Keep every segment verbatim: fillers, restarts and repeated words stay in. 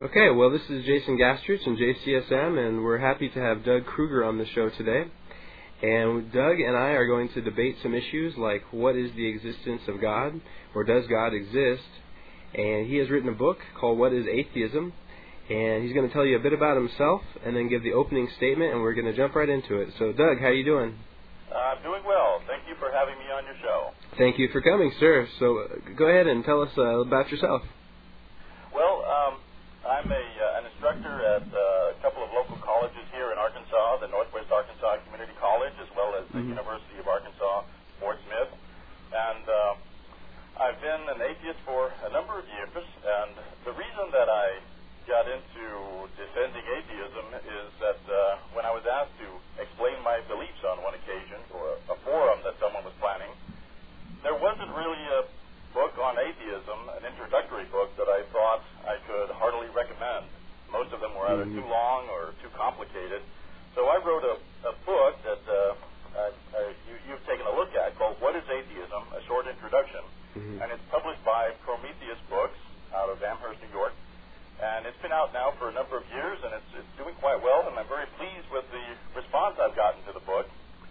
Okay, well, this is Jason Gastrich and J C S M, and we're happy to have Doug Kruger on the show today. And Doug and I are going to debate some issues like what is the existence of God, or does God exist? And he has written a book called What is Atheism? And he's going to tell you a bit about himself and then give the opening statement, and we're going to jump right into it. So, Doug, how are you doing? Uh, I'm doing well. Thank you for having me on your show. Thank you for coming, sir. So, uh, go ahead and tell us uh, about yourself. Well, um, I'm a, uh, an instructor at uh, a couple of local colleges here in Arkansas, the Northwest Arkansas Community College, as well as the Mm-hmm. University of Arkansas, Fort Smith. And uh, I've been an atheist for a number of years, and the reason that I got into defending atheism is that uh, when I was asked to explain my beliefs on one occasion for a, a forum that someone was planning, there wasn't really a book on atheism, an introductory book that I thought I could heartily recommend. Most of them were either mm-hmm. too long or too complicated. So I wrote a, a book that uh, I, I, you, you've taken a look at called What is Atheism? A Short Introduction. Mm-hmm. And it's published by Prometheus Books out of Amherst, New York. And it's been out now for a number of years, and it's, it's doing quite well, and I'm very pleased with the response I've gotten to the book.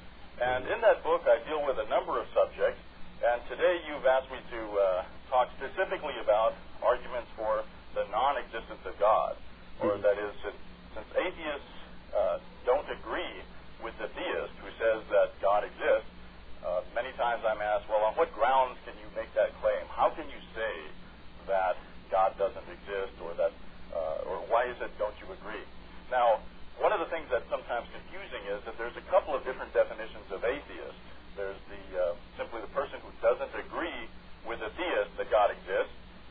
And in that book, I deal with a number of subjects. And today you've asked me to uh, talk specifically about arguments for the non-existence of God, or that is, since, since atheists uh, don't agree with the theist who says that God exists, uh, many times I'm asked, well, on what grounds can you make that claim? How can you say that God doesn't exist, or that, uh, or why is it don't you agree? Now, one of the things that's sometimes confusing is that there's a couple of different definitions of atheist. There's the uh, simply the person who doesn't agree with the theist that God exists,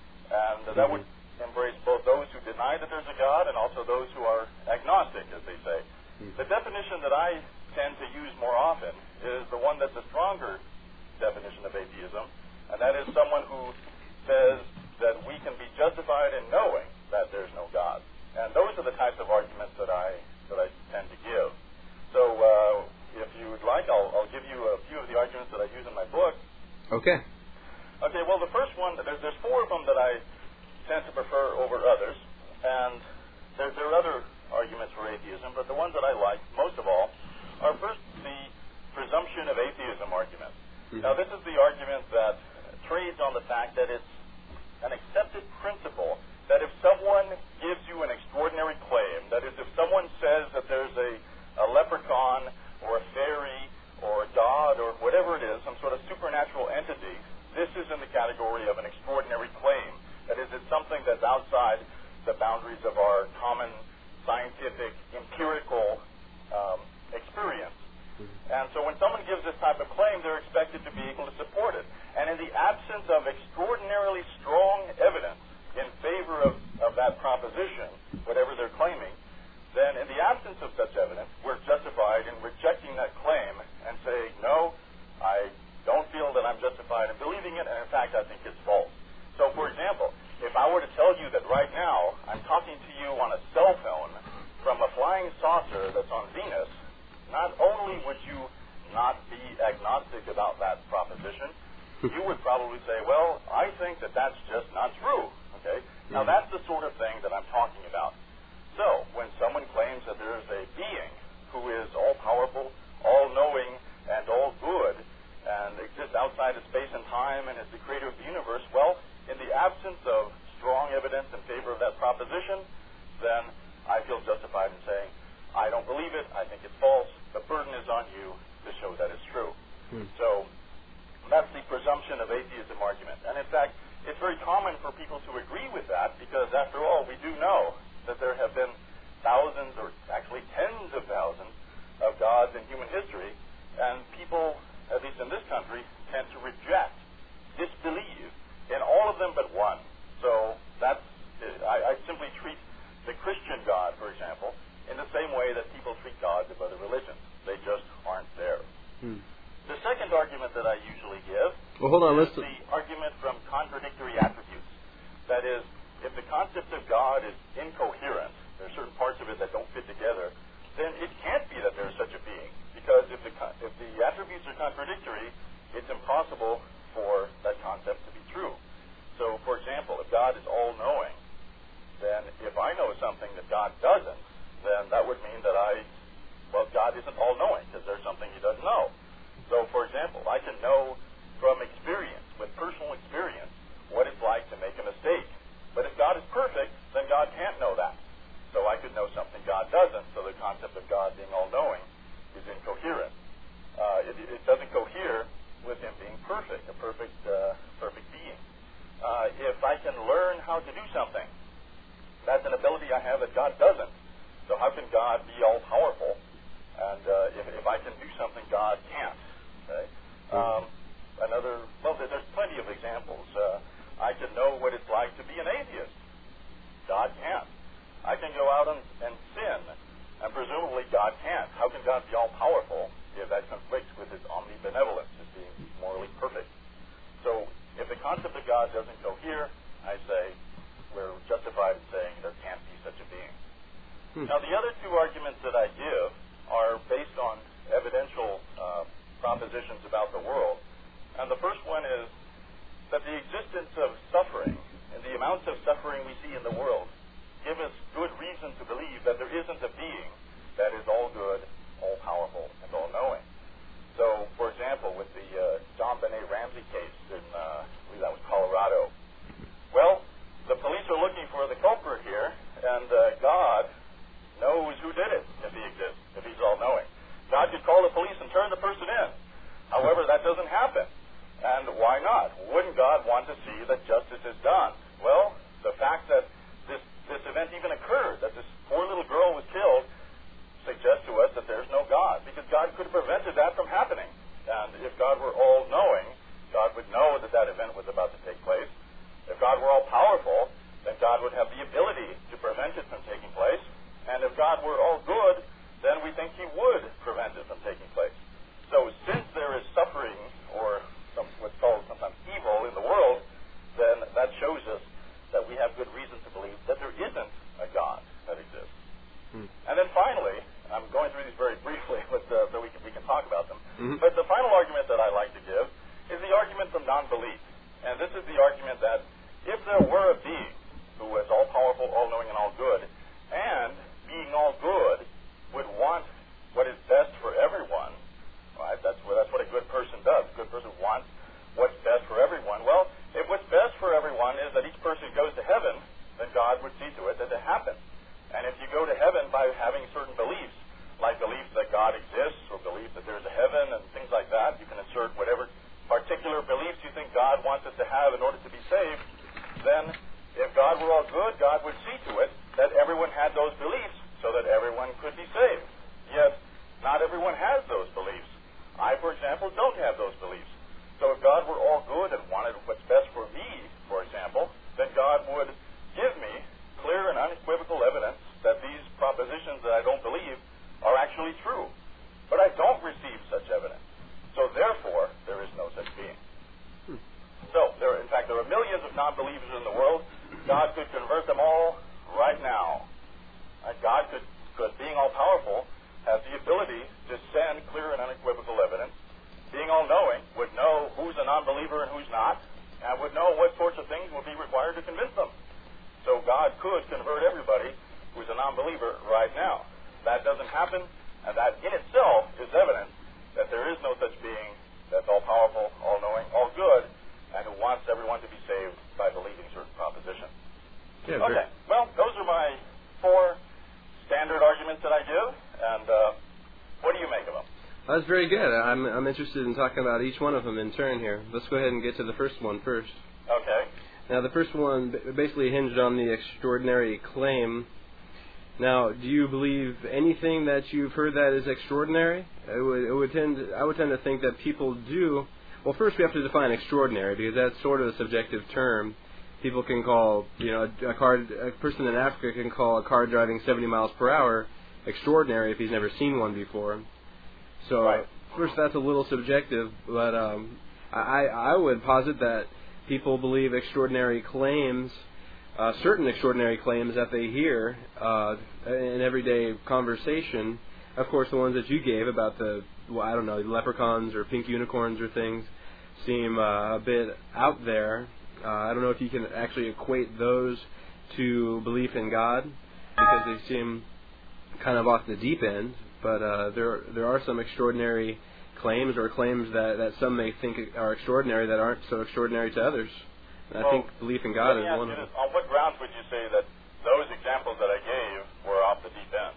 and uh, that would embrace both those who deny that there's a God and also those who are agnostic, as they say. Mm-hmm. The definition that I tend to use more often is the one that's a stronger definition of atheism, and that is someone who says that we can be justified in knowing that there's no God. And those are the types of arguments that I that I tend to give. So, uh, if you would like, I'll, I'll give you a few of the arguments that I use in my book. Okay. Okay, well, the first one, there's, there's four of them that I tend to prefer over others, and there, there are other arguments for atheism, but the ones that I like most of all are first the presumption of atheism argument. Mm-hmm. Now, this is the argument that trades on the fact that it's an accepted principle that if someone gives you an extraordinary claim, that is, if someone says that there's a, a leprechaun or a fairy or a god or whatever it is, some sort of supernatural entity, this is in the category of an extraordinary claim. That is, it's something that's outside the boundaries of our common scientific, empirical um, experience. And so when someone gives this type of claim, they're expected to be able to support it. And in the absence of extraordinarily strong evidence in favor of, of that proposition, whatever they're claiming, then in the absence of such evidence, we're justified in rejecting that claim and saying, no, I don't feel that I'm justified in believing it, and in fact, I think it's false. So, for example, if I were to tell you that right now I'm talking to you on a cell phone from a flying saucer that's on Venus, not only would you not be agnostic about that proposition, you would probably say, well, I think that that's just not true. Okay? Now, that's the sort of thing that I'm talking about. So, when someone claims that there is a being who is all-powerful, all-knowing, and all-good, and exists outside of space and time and is the creator of the universe, well, in the absence of strong evidence in favor of that proposition, then I feel justified in saying, I don't believe it, I think it's false, the burden is on you to show that it's true. Hmm. So, that's the presumption of atheism argument. And in fact, it's very common for people to agree with that because, after all, we do know that there have been thousands, or actually tens of thousands, of gods in human history, and people, at least in this country, tend to reject, disbelieve in all of them but one. So that's, I, I simply treat the Christian God, for example, in the same way that people treat gods of other religions. They just aren't there. Hmm. The second argument that I usually give well, hold on, is listen. the argument from contradictory attributes. That is, if the concept of God is incoherent, there are certain parts of it that don't fit together, then it can't be that there's such a being. Because if the, if the attributes are contradictory, it's impossible for that concept to be true. So, for example, if God is all-knowing, then if I know something that God doesn't, then that would mean that I, well, God isn't all-knowing because there's something he doesn't know. So, for example, I can know from experience, with personal experience, what it's like to make a mistake. But if God is perfect, then God can't know that. So I could know something God doesn't, so the concept of God being all-knowing is incoherent. Uh, it, it doesn't cohere with him being perfect, a perfect, uh, perfect being. Uh, if I can learn how to do something, that's an ability I have that God doesn't. So how can God be all-powerful? And uh, if, if I can do something God can't. Okay? Um, another, well, there's plenty of examples. Uh, I can know what it's like to be an atheist. God can't. I can go out and, and sin, and presumably God can't. How can God be all-powerful if that conflicts with his omnibenevolence, as being morally perfect? So if the concept of God doesn't cohere, I say we're justified in saying there can't be such a being. Hmm. Now, the other two arguments that I give are based on evidential uh, propositions about the world. And the first one is that the existence of suffering and the amounts of suffering we see in the world give us good reason to believe that there isn't a being that is all good, all powerful, and all knowing. So, for example, with the uh, John Benet Ramsey case in, uh, I believe that was Colorado, well, the police are looking for the culprit here, and uh, God knows who did it, if he exists, if he's all-knowing. God could call the police and turn the person in. However, that doesn't happen. And why not? Wouldn't God want to see that justice is done? Well, the fact that this, this event even occurred, that this poor little girl was killed, suggests to us that there's no God, because God could have prevented that from happening. And if God were all-knowing, God would know that that event was about to take place. If God were all-powerful, then God would have the ability to prevent it from taking place. And if God were all-good, then we think he would prevent it from taking place. So since there is suffering, or some, what's called sometimes evil in the world, then that shows us that we have good reason to believe that there isn't a God that exists. Hmm. And then finally, I'm going through these very briefly but, uh, so we can, we can talk about them, mm-hmm. but the final argument that I like to give is the argument from non-belief. And this is the argument that if there were a being who was all-powerful, all-knowing, and all-good, and being all-good would want what is best for everyone, right? That's what, that's what a good person does. A good person wants what's best for everyone. Well, if what's best for everyone is that each person goes to heaven, then God would see to it that it happens. And if you go to heaven by having certain beliefs, like beliefs that God exists, or belief that there's a heaven, and things like that, you can insert whatever particular beliefs you think God wants us to have in order to be saved, then if God were all good, God would see to it that everyone had those beliefs so that everyone could be saved. Yet, not everyone has those beliefs. I, for example, don't have those beliefs. So if God were all good and wanted what's best for me, for example, then God would give me clear and unequivocal evidence that these propositions that I don't believe are actually true. But I don't receive such evidence. So therefore, there is no such being. Hmm. So, there, in fact, there are millions of non-believers in the world. God could convert them all right now. And God could, could, being all-powerful, has the ability to send clear and unequivocal evidence. Being all-knowing, would know who's a non-believer and who's not, and would know what sorts of things would be required to convince them. So God could convert everybody who's a non-believer right now. That doesn't happen, and that in itself is evidence that there is no such being that's all-powerful, all-knowing, all-good, and who wants everyone to be saved by believing certain propositions. Yeah, okay, well, those are my four standard arguments that I give, and uh, what do you make of them? That's very good. I'm I'm interested in talking about each one of them in turn here. Let's go ahead and get to the first one first. Okay. Now, the first one basically hinged on the extraordinary claim. Now, do you believe anything that you've heard that is extraordinary? It would, it would tend to, I would tend to think that people do. Well, first we have to define extraordinary, because that's sort of a subjective term. People can call, you know, a car, a person in Africa can call a car driving seventy miles per hour extraordinary if he's never seen one before. So, right. First, that's a little subjective, but um, I, I would posit that people believe extraordinary claims, uh, certain extraordinary claims that they hear uh, in everyday conversation. Of course, the ones that you gave about the, well, I don't know, leprechauns or pink unicorns or things seem uh, a bit out there. Uh, I don't know if you can actually equate those to belief in God because they seem kind of off the deep end, but uh, there there are some extraordinary claims or claims that, that some may think are extraordinary that aren't so extraordinary to others. And well, I think belief in God is one of them. This, on what grounds would you say that those examples that I gave were off the deep end?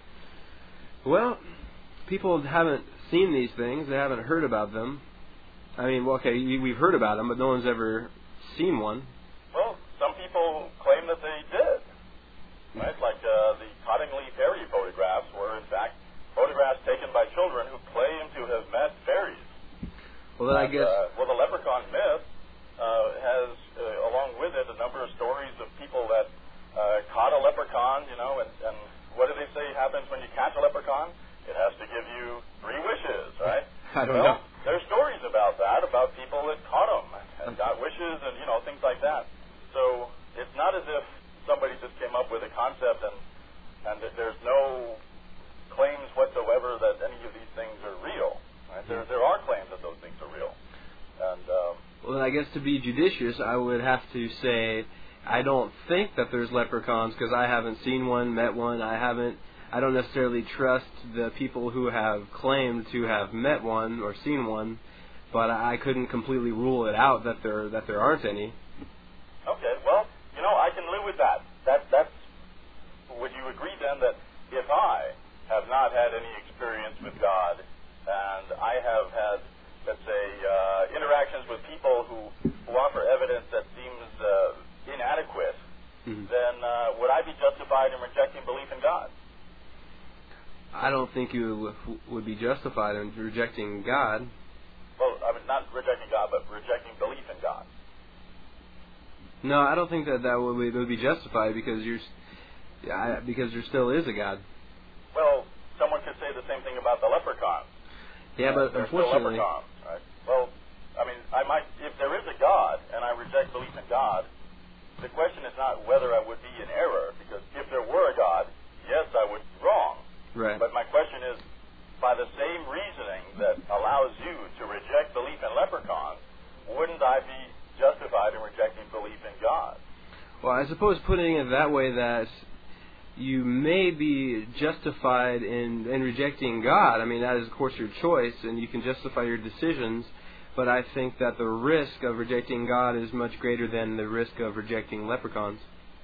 Well, people haven't seen these things. They haven't heard about them. I mean, well, okay, we've heard about them, but no one's ever seen one. Well, some people claim that they did. Right? Like uh, the Cottingley fairy photographs were, in fact, photographs taken by children who claim to have met fairies. Well, then and, I guess... Uh, well, the leprechaun myth uh, has, uh, along with it, a number of stories of people that uh, caught a leprechaun, you know, and, and what do they say happens when you catch a leprechaun? It has to give you three wishes, right? I don't well, know. There's stories about that, about people that caught them and got wishes and, you know, things like that. So it's not as if somebody just came up with a concept and, and that there's no claims whatsoever that any of these things are real. Right? There, there are claims that those things are real. And um, well, then I guess to be judicious, I would have to say I don't think that there's leprechauns because I haven't seen one, met one. I haven't. I don't necessarily trust the people who have claimed to have met one or seen one, but I couldn't completely rule it out that there that there aren't any. Okay, well, you know, I can live with that. That that's. Would you agree then that if I have not had any experience with God, and I have had, let's say, uh, interactions with people who, who offer evidence that seems uh, inadequate, mm-hmm. then uh, would I be justified in rejecting belief in God? I don't think you would be justified in rejecting God. Well, I mean, not rejecting God, but rejecting belief in God. No, I don't think that that would be, would be justified because you're, yeah, because there still is a God. Well, someone could say the same thing about the leprechaun. Yeah, but There's unfortunately, still leprechauns, right? Well, I mean, I might, if there is a God and I reject belief in God, the question is not whether I would be in error, because if there were a God, yes, I would be wrong. Right. But my question is, by the same reasoning that allows you to reject belief in leprechauns, wouldn't I be justified in rejecting belief in God? Well, I suppose putting it that way, that you may be justified in, in rejecting God. I mean, that is, of course, your choice, and you can justify your decisions, but I think that the risk of rejecting God is much greater than the risk of rejecting leprechauns.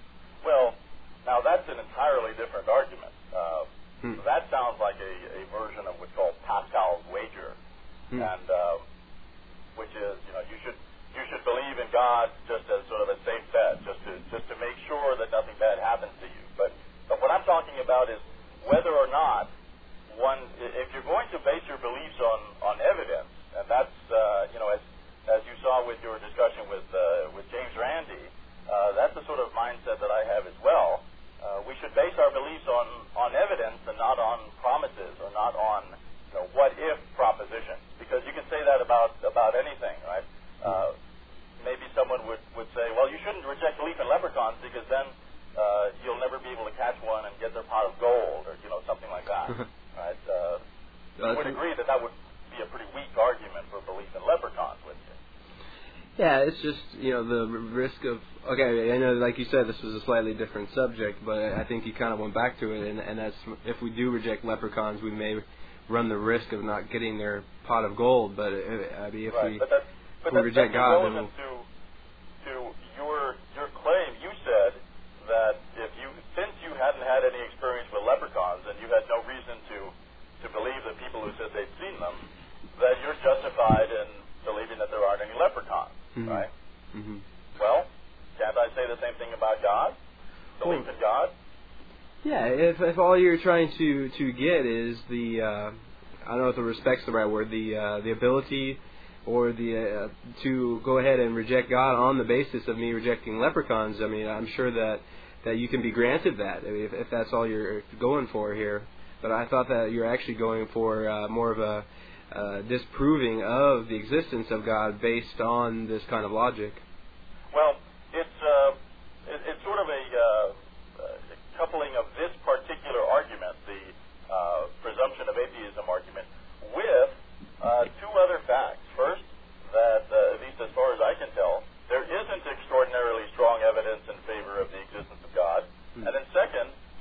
Well, now that's an entirely different argument. Uh, Hmm. That sounds like a, a version of what's called Pascal's wager, hmm. and uh, which is, you know, you should you should believe in God just as sort of a safe bet, just to just to make sure that nothing bad happens to you. But but what I'm talking about is whether or not one, if you're going to base your beliefs on, on evidence, and that's uh, you know as as you saw with your discussion with uh, with James Randi, uh, that's the sort of mindset that I have as well. Uh, we should base our beliefs on, on evidence and not on promises or not on, you know, what-if propositions. Because you can say that about, about anything, right? Uh, maybe someone would, would say, well, you shouldn't reject belief in leprechauns because then uh, you'll never be able to catch one and get their pot of gold or, you know, something like that, right? Uh, you would agree that that would be a pretty weak argument for belief in leprechauns, wouldn't you? Yeah, it's just, you know, the risk of, okay, I know, like you said, this was a slightly different subject, but I think you kind of went back to it, and, and that's, if we do reject leprechauns, we may run the risk of not getting their pot of gold, but I mean, if right. we, but that's, but if we that's, reject that's God, then we'll... to, to your, your claim, you said that if you, since you hadn't had any experience with leprechauns, and you had no reason to, to believe the people who said they'd seen them, that you're justified in believing that there aren't any leprechauns. Mm-hmm. Right? Mm-hmm. Well, can't I say the same thing about God? Belief in God? Yeah, if if all you're trying to, to get is the, uh, I don't know if the respect's the right word, the uh, the ability or the uh, to go ahead and reject God on the basis of me rejecting leprechauns, I mean, I'm sure that, that you can be granted that, I mean, if, if that's all you're going for here. But I thought that you're actually going for uh, more of a Uh, disproving of the existence of God based on this kind of logic. Well, it's uh, it, it's sort of a, uh, a coupling of this particular argument, the uh, presumption of atheism argument, with uh, two other facts. First, that uh, at least as far as I can tell, there isn't extraordinarily strong evidence in favor of the existence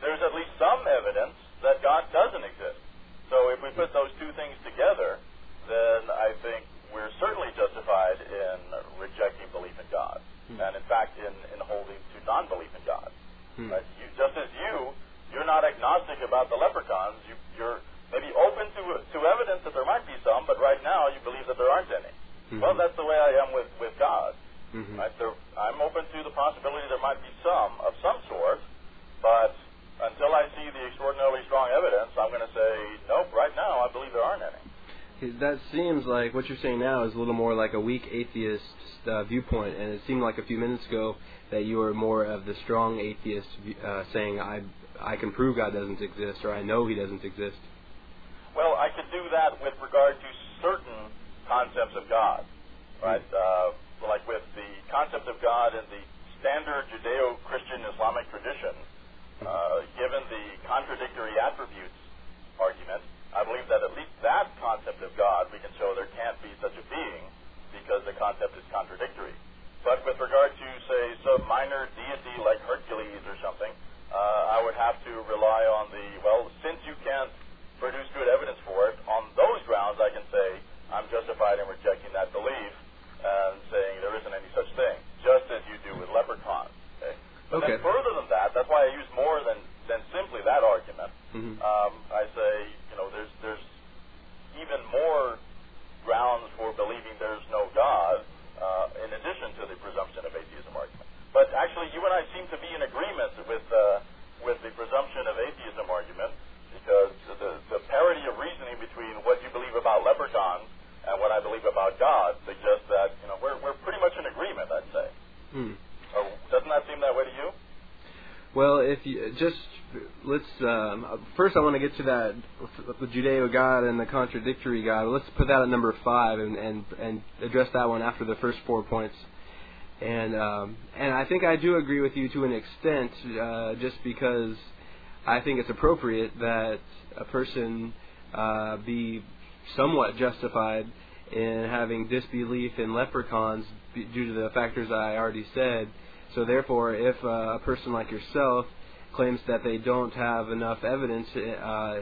there's at least some evidence that God doesn't exist. So if we put those two things together, then I think we're certainly justified in rejecting belief in God. Hmm. And in fact, in, in holding to non-belief in God. Hmm. Right? You, just as you, you're not agnostic about the leprechauns. You, you're maybe open to to evidence that there might be some, but right now you believe that there aren't any. Mm-hmm. Well, that's the way I am with, with God. Mm-hmm. Right? There, I'm open to the possibility there might be some of some sort, but until I see the extraordinarily strong evidence, I'm going to say, nope, right now I believe there aren't any. That seems like what you're saying now is a little more like a weak atheist uh, viewpoint, and it seemed like a few minutes ago that you were more of the strong atheist, uh, saying I I can prove God doesn't exist, or I know He doesn't exist. Well, I could do that with regard to certain concepts of God, right? Uh, like with the concept of God in the standard Judeo-Christian Islamic tradition, uh, given the contradictory attributes argument, I believe that at least that concept of God, we can show there can't be such a being because the concept is contradictory. But with regard to, say, some minor deity like Hercules or something, uh, I would have to rely on the, well, since you can't produce good evidence for it, on those grounds I can say I'm justified in rejecting that belief and saying there isn't any such thing, just as you do with leprechauns. Okay? But okay. then further than that, that's why I use more than, than simply that argument. Mm-hmm. Um, I say, you know, there's there's even more grounds for believing there's no God uh, in addition to the presumption of atheism argument. But actually, you and I seem to be in agreement with uh, with the presumption of atheism argument, because the, the parity of reasoning between what you believe about leprechauns and what I believe about God suggests that, you know, we're we're pretty much in agreement, I'd say. Hmm. Or doesn't that seem that way to you? Well, if you just let's um, first, I want to get to that the Judeo God and the contradictory God. Let's put that at number five and and, and address that one after the first four points. And um, and I think I do agree with you to an extent, uh, just because I think it's appropriate that a person uh, be somewhat justified in having disbelief in leprechauns due to the factors I already said. So therefore, if uh, a person like yourself claims that they don't have enough evidence uh,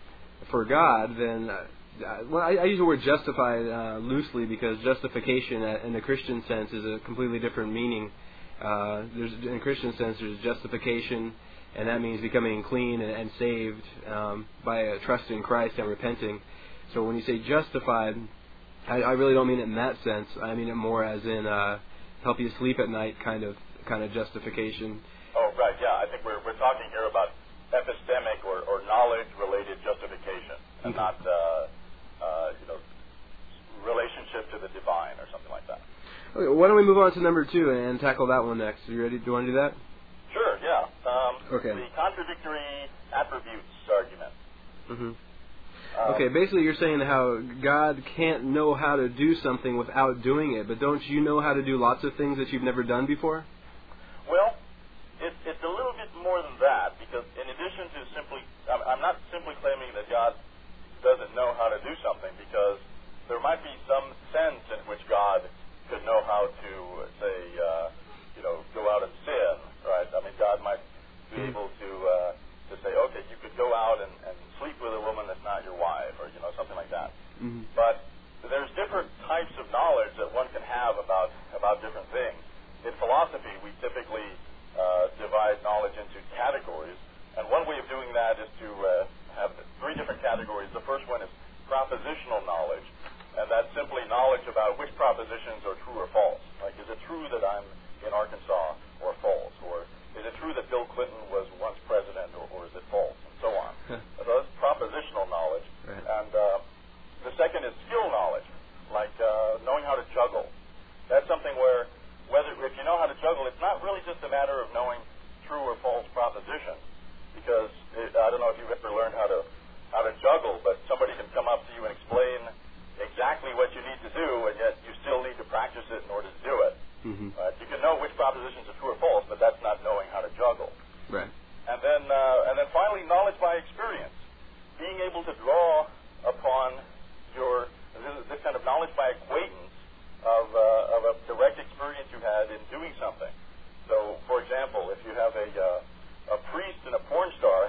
for God, then uh, well, I, I use the word justified uh, loosely, because justification in the Christian sense is a completely different meaning. Uh, there's in the Christian sense, there's justification, and that means becoming clean and, and saved um, by uh, trusting in Christ and repenting. So when you say justified, I, I really don't mean it in that sense. I mean it more as in uh, help you sleep at night kind of kind of justification. Oh, right, yeah. I think we're we're talking here about epistemic or, or knowledge-related justification, and okay. not uh, uh, you know relationship to the divine or something like that. Okay, why don't we move on to number two and tackle that one next? Are you ready? Do you want to do that? Sure, yeah. Um, okay. The contradictory attributes argument. Mm-hmm. Um, okay, basically you're saying how God can't know how to do something without doing it, but don't you know how to do lots of things that you've never done before? Well, it, it's a little bit more than that, because in addition to simply, I'm, I'm not simply claiming that God doesn't know how to do something, because there might be some sense in which God could know how to, say, uh, you know, go out and sin, right? I mean, God might be able to uh, to say, okay, you could go out and, and sleep with a woman that's not your wife, or, you know, something like that. Mm-hmm. But there's different types of knowledge that one can have about, about different things. In philosophy, we typically uh, divide knowledge into categories, and one way of doing that is to uh, have three different categories. The first one is propositional knowledge, and that's simply knowledge about which propositions are true or false. Like, is it true that I'm in Arkansas, or false? Or is it true that Bill Clinton was once president, or, or is it false? And so on. So that's propositional knowledge. Right. And uh, the second is skill knowledge, like uh, knowing how to juggle. That's something where, whether if you know how to juggle, it's not really just a matter of knowing true or false propositions, because it, I don't know if you've ever learned how to how to juggle, but somebody can come up to you and explain exactly what you need to do, and yet you still need to practice it in order to do it. Mm-hmm. Right? You can know which propositions are true or false, but that's not knowing how to juggle. Right. And then, uh, and then finally, knowledge by experience, being able to draw upon your this, this kind of knowledge by acquaintance of uh, of a direct experience you had in doing something. So, for example, if you have a uh, a priest and a porn star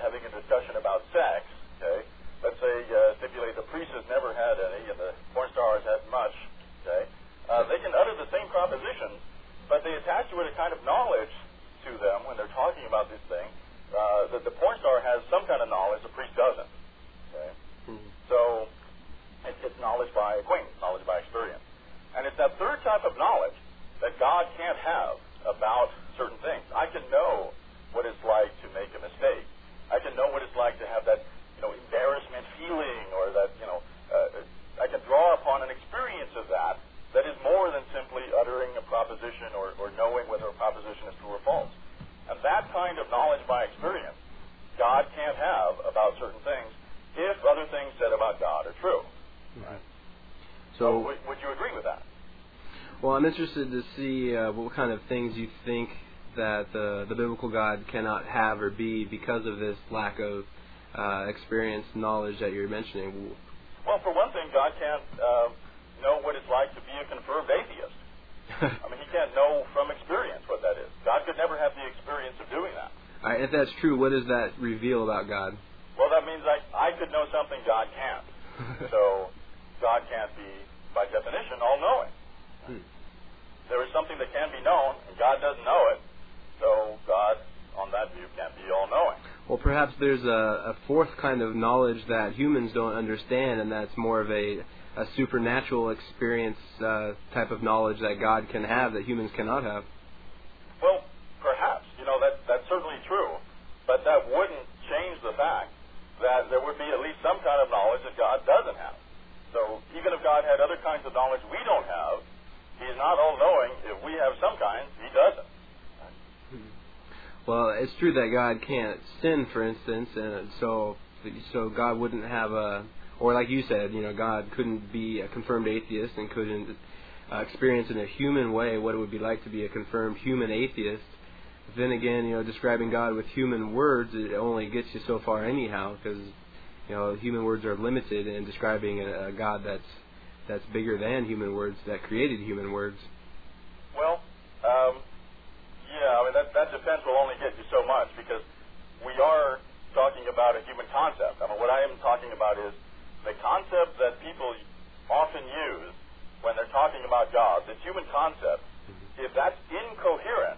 the, the porn star has some kind of knowledge, the priest doesn't. Okay? Mm-hmm. So it, it's knowledge by acquaintance, knowledge by experience. And it's that third type of knowledge that God can't have about certain things. I can know what it's like to make a mistake. I can know what it's like to have that, you know, embarrassment feeling, or that, you know, uh, I can draw upon an experience of that that is more than simply uttering a proposition or, or knowing whether a proposition is true or false. And that kind of knowledge by experience, God can't have about certain things if other things said about God are true. Mm-hmm. Right? So, so would, would you agree with that? Well, I'm interested to see uh, what kind of things you think that uh, the biblical God cannot have or be because of this lack of uh, experience, knowledge that you're mentioning. Well, for one thing, God can't uh, know what it's like to be a confirmed atheist. I mean, he can't know from experience what that is. God could never have the experience of doing that. All right, if that's true, what does that reveal about God? Well, that means I, I could know something God can't. So God can't be, by definition, all-knowing. Hmm. There is something that can be known, and God doesn't know it, so God, on that view, can't be all-knowing. Well, perhaps there's a, a fourth kind of knowledge that humans don't understand, and that's more of a, a supernatural experience uh, type of knowledge that God can have that humans cannot have. Well, perhaps. You know, that, that's certainly true, but that wouldn't change the fact that there would be at least some kind of knowledge that God doesn't have. So even if God had other kinds of knowledge we don't have, He's not all-knowing. If we have some kind, He doesn't. Well, it's true that God can't sin, for instance, and so so God wouldn't have a, or like you said, you know, God couldn't be a confirmed atheist and couldn't uh, experience in a human way what it would be like to be a confirmed human atheist. Then again, you know, describing God with human words, it only gets you so far anyhow, because, you know, human words are limited in describing a, a God that's that's bigger than human words, that created human words. Well, um, yeah, I mean, that, that defense will only get you so much, because we are talking about a human concept. I mean, what I am talking about is the concept that people often use when they're talking about God, this human concept. If that's incoherent,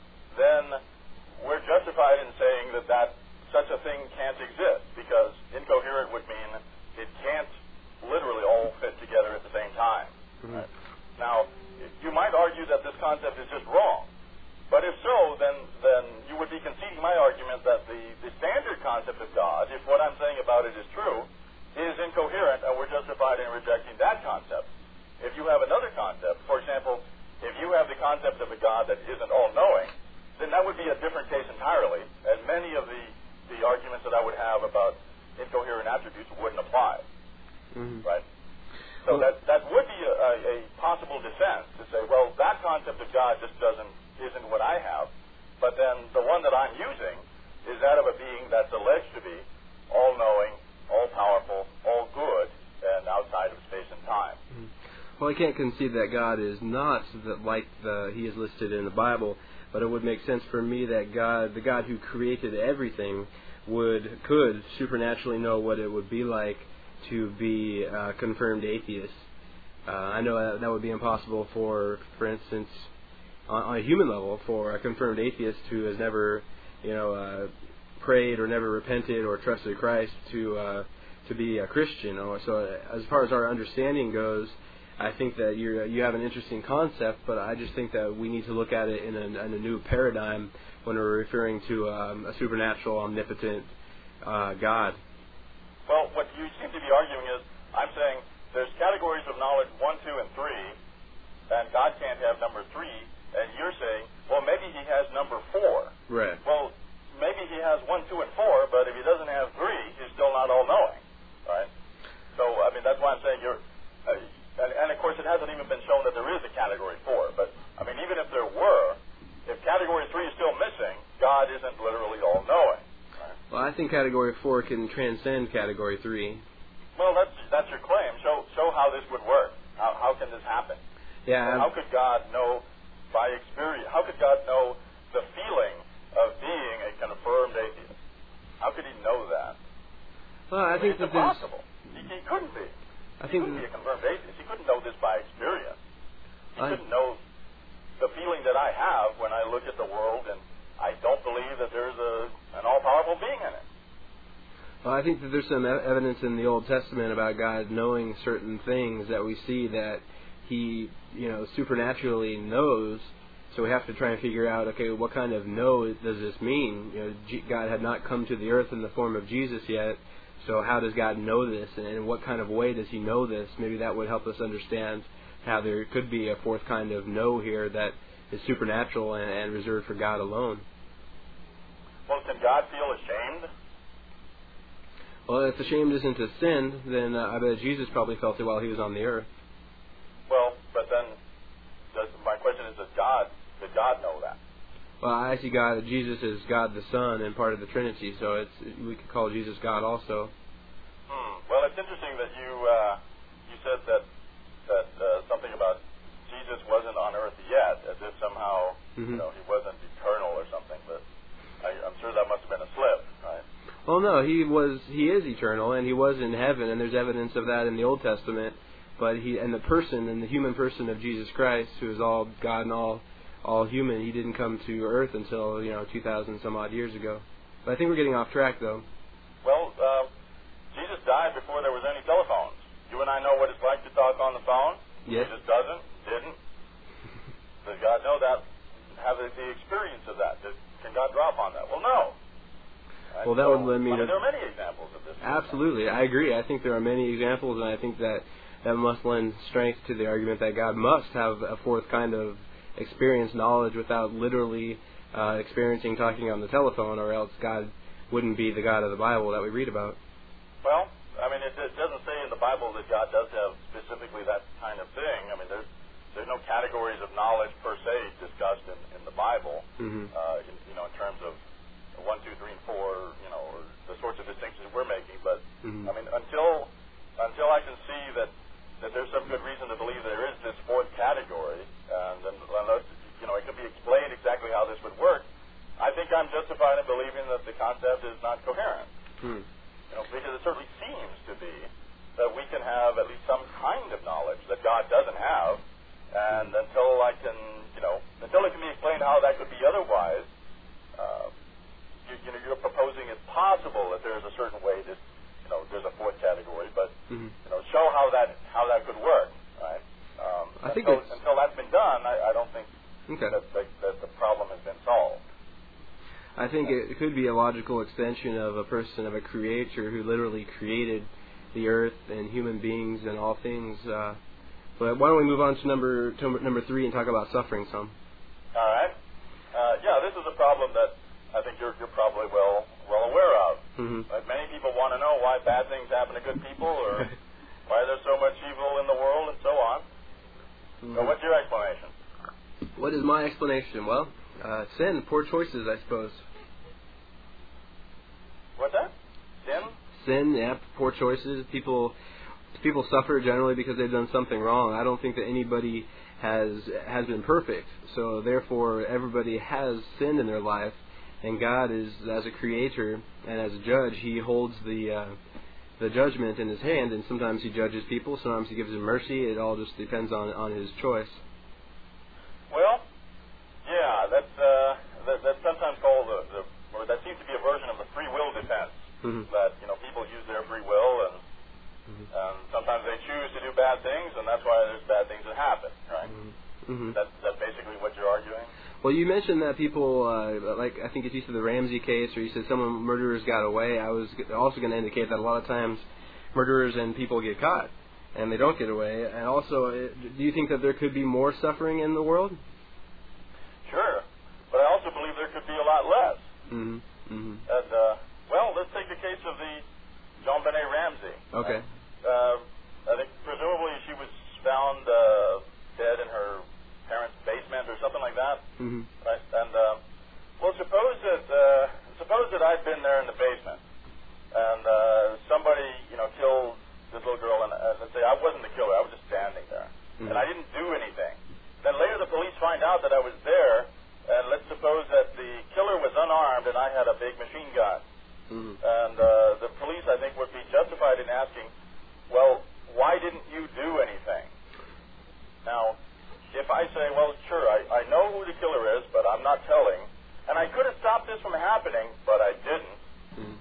then we're justified in saying that, that such a thing can't exist, because incoherent would mean it can't literally all fit together at the same time. Mm-hmm. Right? Now, you might argue that this concept is just wrong, but if so, then then you would be conceding my argument that the, the standard concept of God, if what I'm saying about it is true, is incoherent, and we're justified in rejecting that concept. If you have another concept, for example, if you have the concept of a God that isn't all-knowing, then that would be a different case entirely, and many of the, the arguments that I would have about incoherent attributes wouldn't apply. Mm-hmm. Right? So well, that that would be a, a, a possible defense to say, well, that concept of God just doesn't isn't what I have, but then the one that I'm using is that of a being that's alleged to be all-knowing, all-powerful, all-good, and outside of space and time. Mm-hmm. Well, I can't concede that God is not the, like the He is listed in the Bible, but it would make sense for me that God, the God who created everything, would could supernaturally know what it would be like to be a confirmed atheist. Uh, I know that, that would be impossible for, for instance, on, on a human level, for a confirmed atheist who has never, you know, uh, prayed or never repented or trusted Christ to uh, to be a Christian. So, as far as our understanding goes, I think that you you have an interesting concept, but I just think that we need to look at it in a, in a new paradigm when we're referring to um, a supernatural, omnipotent uh, God. Well, what you seem to be arguing is, I'm saying there's categories of knowledge one, two, and three, and God can't have number three, and you're saying, well, maybe He has number four. Right. Well, maybe He has one, two, and four, but if He doesn't have three, He's still not all-knowing, right? So, I mean, that's why I'm saying you're, uh, and, and of course it hasn't even been shown that there is a category four, but, I mean, even if there were, if category three is still missing, God isn't literally all-knowing. Well, I think Category four can transcend Category three. Well, that's that's your claim. Show show how this would work. How how can this happen? Yeah. How could God know by experience? How could God know the feeling of being a confirmed atheist? How could He know that? Well, I, I think mean, it's that impossible. He, he couldn't be. I He think couldn't be a confirmed atheist. He couldn't know this by experience. He I, couldn't know the feeling that I have when I look at the world and I don't believe that there's a an all-powerful being. meaning in it. Well, I think that there's some e- evidence in the Old Testament about God knowing certain things that we see that He, you know, supernaturally knows. So we have to try and figure out, okay, what kind of know does this mean? You know, G- God had not come to the earth in the form of Jesus yet. So how does God know this, and in what kind of way does He know this? Maybe that would help us understand how there could be a fourth kind of know here that is supernatural and, and reserved for God alone. Well, can God feel ashamed? Well, if ashamed isn't a sin, then uh, I bet Jesus probably felt it while He was on the earth. Well, but then does, my question is, does God, did God know that? Well, I see God, Jesus is God the Son and part of the Trinity, so it's we could call Jesus God also. Hmm. Well, it's interesting that you uh, you said that that uh, something about Jesus wasn't on earth yet, as if somehow Mm-hmm. you know He wasn't eternal or something. But I, I'm sure that must have been a slip, right? Well, no, He was He is eternal, and He was in heaven, and there's evidence of that in the Old Testament. But He and the person and the human person of Jesus Christ, who is all God and all all human, He didn't come to earth until, you know, two thousand some odd years ago. But I think we're getting off track, though. Well, uh, Jesus died before there was any telephones. You and I know what it's like to talk on the phone. Yes. Jesus doesn't, didn't. Does God know that? Have the, the experience of that? Does, can God drop on that? Well, no. Right? Well, that so, would let me I to... mean, there are many examples of this. Absolutely, I agree. I think there are many examples, and I think that that must lend strength to the argument that God must have a fourth kind of experience, knowledge, without literally uh, experiencing talking on the telephone, or else God wouldn't be the God of the Bible that we read about. Well, I mean, it, it doesn't say in the Bible that God does have specifically that kind of thing. I mean, there's there's no categories of knowledge per se discussed in, in the Bible. Mm-hmm. Uh, in, you know, in terms of one, two, three, and four. You know, or the sorts of distinctions we're making. But Mm-hmm. I mean, until until I can see that that there's some good reason to believe there is this fourth category, and, and unless you know it can be explained exactly how this would work, I think I'm justified in believing that the concept is not coherent. Mm. You know, because it certainly seems to be that we can have at least some kind of knowledge that God doesn't have, and until I can, you know, until it can be explained how that could be otherwise, uh, you, you know, you're proposing it's possible that there's a certain way that, you know, there's a fourth category, but Mm-hmm. you know, show how that how that could work, right? Um, I think until, it's- until that's been done, I, I don't think Okay. that, that, that the problem has been solved. I think it could be a logical extension of a person, of a creator who literally created the earth and human beings and all things. Uh, but why don't we move on to number to number three and talk about suffering some? All right. Uh, yeah, this is a problem that I think you're, you're probably well well aware of. Mm-hmm. But many people want to know why bad things happen to good people, or why there's so much evil in the world, and so on. Mm-hmm. So what's your explanation? What is my explanation? Well, uh, sin, poor choices, I suppose. What's that? Sin? Sin, yeah, poor choices. People people suffer generally because they've done something wrong. I don't think that anybody has has been perfect. So therefore, everybody has sinned in their life, and God is, as a creator and as a judge, He holds the uh, the judgment in His hand. And sometimes He judges people, sometimes He gives them mercy. It all just depends on on His choice. Well, yeah, that's uh, that, that's sometimes called the, the or that seems to be a version of the free will defense. Mm-hmm. That you know people use their free will, and Mm-hmm. and sometimes they choose to do bad things, and that's why there's bad things that happen, right? Mm-hmm. That's that's basically what you're arguing. Well, you mentioned that people, uh, like I think if you said the Ramsey case, or you said some murderers got away. I was also going to indicate that a lot of times murderers and people get caught, and they don't get away. And also, uh, do you think that there could be more suffering in the world? Sure, but I also believe there could be a lot less. Mm-hmm. Mm-hmm. And uh, well, let's take the case of the Jean Benet Ramsey. Okay. Uh, I think presumably she was found uh, dead in her parents' basement or something like that. Mm-hmm. Right? And uh, well, suppose that uh, suppose that I'd been there in the basement, and uh, somebody you know killed this little girl, and uh, let's say I wasn't the killer, I was just standing there, Mm-hmm. and I didn't do anything. Then later the police find out that I was there, and let's suppose that the killer was unarmed and I had a big machine gun. Mm-hmm. And uh, the police, I think, would be justified in asking, well, why didn't you do anything? Now, if I say, well, sure, I, I know who the killer is, but I'm not telling, and I could have stopped this from happening, but I didn't, Mm-hmm.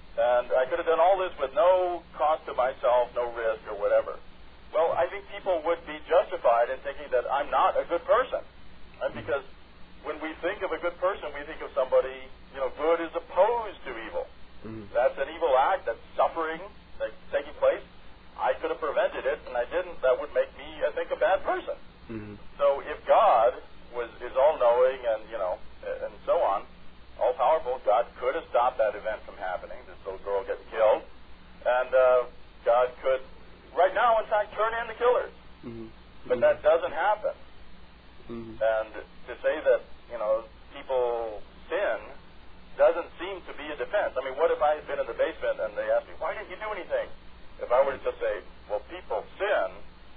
myself, no risk or whatever. Well, I think people would be justified in thinking that I'm not a good person. Right? Because when we think of a good person, we think of somebody, you know, good is opposed to evil. Mm-hmm. That's an evil act, that's suffering that's taking place. I could have prevented it, and I didn't. That would make me, I think, a bad person. Mm-hmm. So if God was is all-knowing and, you know, and so on, all-powerful, God could have stopped that event from happening, this little girl getting killed, and uh, God could, right now, in fact, turn in the killers. Mm-hmm. But that doesn't happen. Mm-hmm. And to say that, you know, people sin doesn't seem to be a defense. I mean, what if I had been in the basement and they asked me, why didn't you do anything? If I were to just say, well, people sin,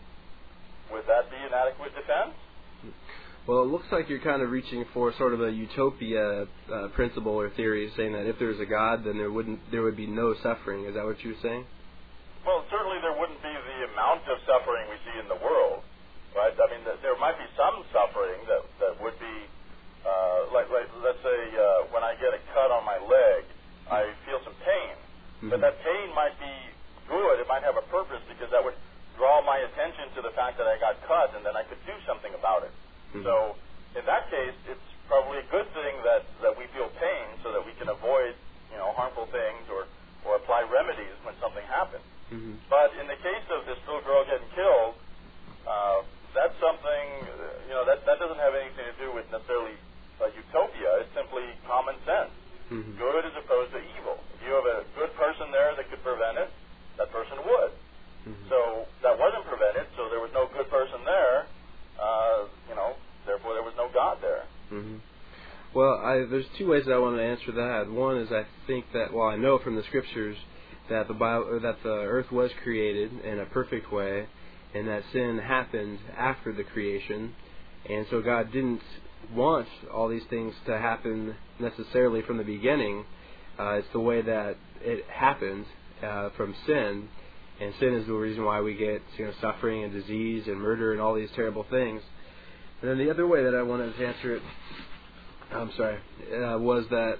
would that be an adequate defense? Well, it looks like you're kind of reaching for sort of a utopia uh, principle or theory, saying that if there's a God, then there wouldn't, there would be no suffering. Is that what you're saying? Well, certainly there wouldn't be the amount of suffering we see in the world, right? I mean, there might be some suffering that that would be, uh, like, like, let's say, uh, when I get a cut on my leg, I feel some pain. Mm-hmm. But that pain might be good. It might have a purpose because that would draw my attention to the fact that I got cut, and then I could do something about it. Mm-hmm. So in that case, it's probably a good thing that, that we feel pain so that we can avoid, you know, harmful things or, or apply remedies when something happens. Mm-hmm. But in the case of this little girl getting killed, uh, that's something, you know, that, that doesn't have anything to do with necessarily uh, utopia. It's simply common sense. Mm-hmm. Good as opposed to evil. If you have a good person there that could prevent it, that person would. Mm-hmm. So that wasn't prevented, so there was no good person there. Uh, you know, therefore there was no God there. Mm-hmm. Well, I, there's two ways that I want to answer that. One is I think that, well, I know from the scriptures that the Bible, that the earth was created in a perfect way, and that sin happened after the creation, and so God didn't want all these things to happen necessarily from the beginning. Uh, it's the way that it happened uh, from sin. And sin is the reason why we get, you know, suffering and disease and murder and all these terrible things. And then the other way that I wanted to answer it, I'm sorry, uh, was that,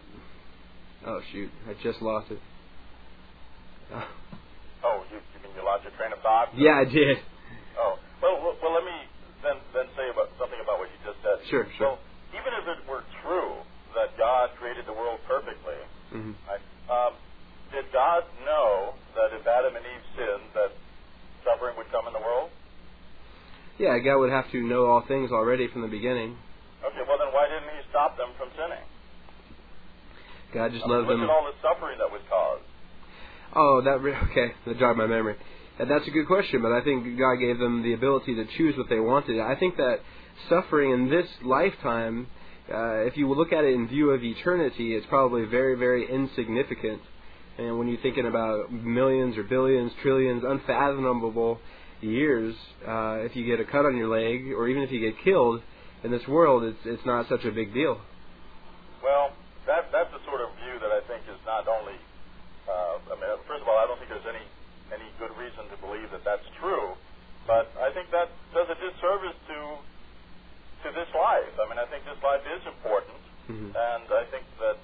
oh shoot, I just lost it. Uh, oh, you, you mean you lost your train of thought? Yeah, I did. Oh, well, well, well let me then, then say about something about what you just said. Sure, sure. Well, even if it were true that God created the world perfectly, mm-hmm. right, um, did God know that if Adam and Eve sinned, that suffering would come in the world? Yeah, God would have to know all things already from the beginning. Okay, well then why didn't He stop them from sinning? God just I mean, loved look them. Look at all the suffering that was caused. Oh, that re- okay. That jogged my memory. And that's a good question, but I think God gave them the ability to choose what they wanted. I think that suffering in this lifetime, uh, if you look at it in view of eternity, it's probably very, very insignificant. And when you're thinking about millions or billions, trillions, unfathomable years, uh, if you get a cut on your leg, or even if you get killed in this world, it's it's not such a big deal. Well, that that's the sort of view that I think is not only. Uh, I mean, first of all, I don't think there's any any good reason to believe that that's true, but I think that does a disservice to to this life. I mean, I think this life is important, mm-hmm. and I think that.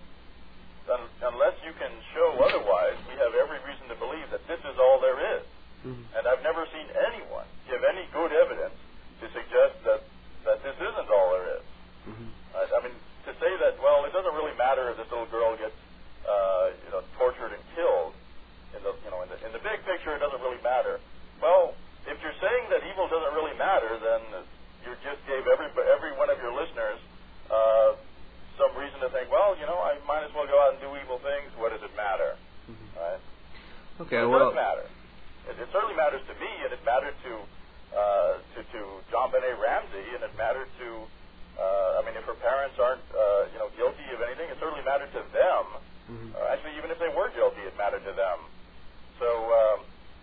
Unless you can show otherwise, we have every reason to believe that this is all there is. Mm-hmm. And I've never seen anyone give any good evidence to suggest that, that this isn't all there is. Mm-hmm. I, I mean, to say that, well, it doesn't really matter if this little girl gets, uh, you know, tortured and killed. In the, you know, in the in the big picture, it doesn't really matter. Well, if you're saying that evil doesn't really matter, then you just gave every every one of your listeners. Uh, some reason to think, well, you know, I might as well go out and do evil things. What does it matter? Mm-hmm. Right? Okay, it well... It does matter. It, it certainly matters to me, and it mattered to, uh, to, to John Benet Ramsey, and it mattered to, uh, I mean, if her parents aren't, uh, you know, guilty of anything, it certainly mattered to them. Mm-hmm. Uh, actually, even if they were guilty, it mattered to them. So, um,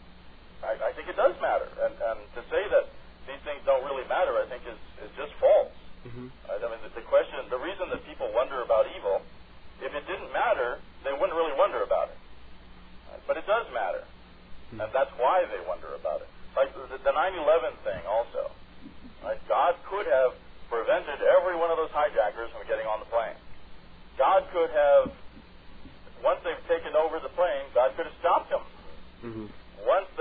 I, I think it does matter. And, and to say that these things don't really matter, I think, is, is just false. Mm-hmm. I mean, the, the question, the reason that people wonder about evil, if it didn't matter, they wouldn't really wonder about it. Right? But it does matter, mm-hmm. and that's why they wonder about it. Like the, the nine eleven thing also. Right? God could have prevented every one of those hijackers from getting on the plane. God could have, once they've taken over the plane, God could have stopped them. Mm-hmm. Once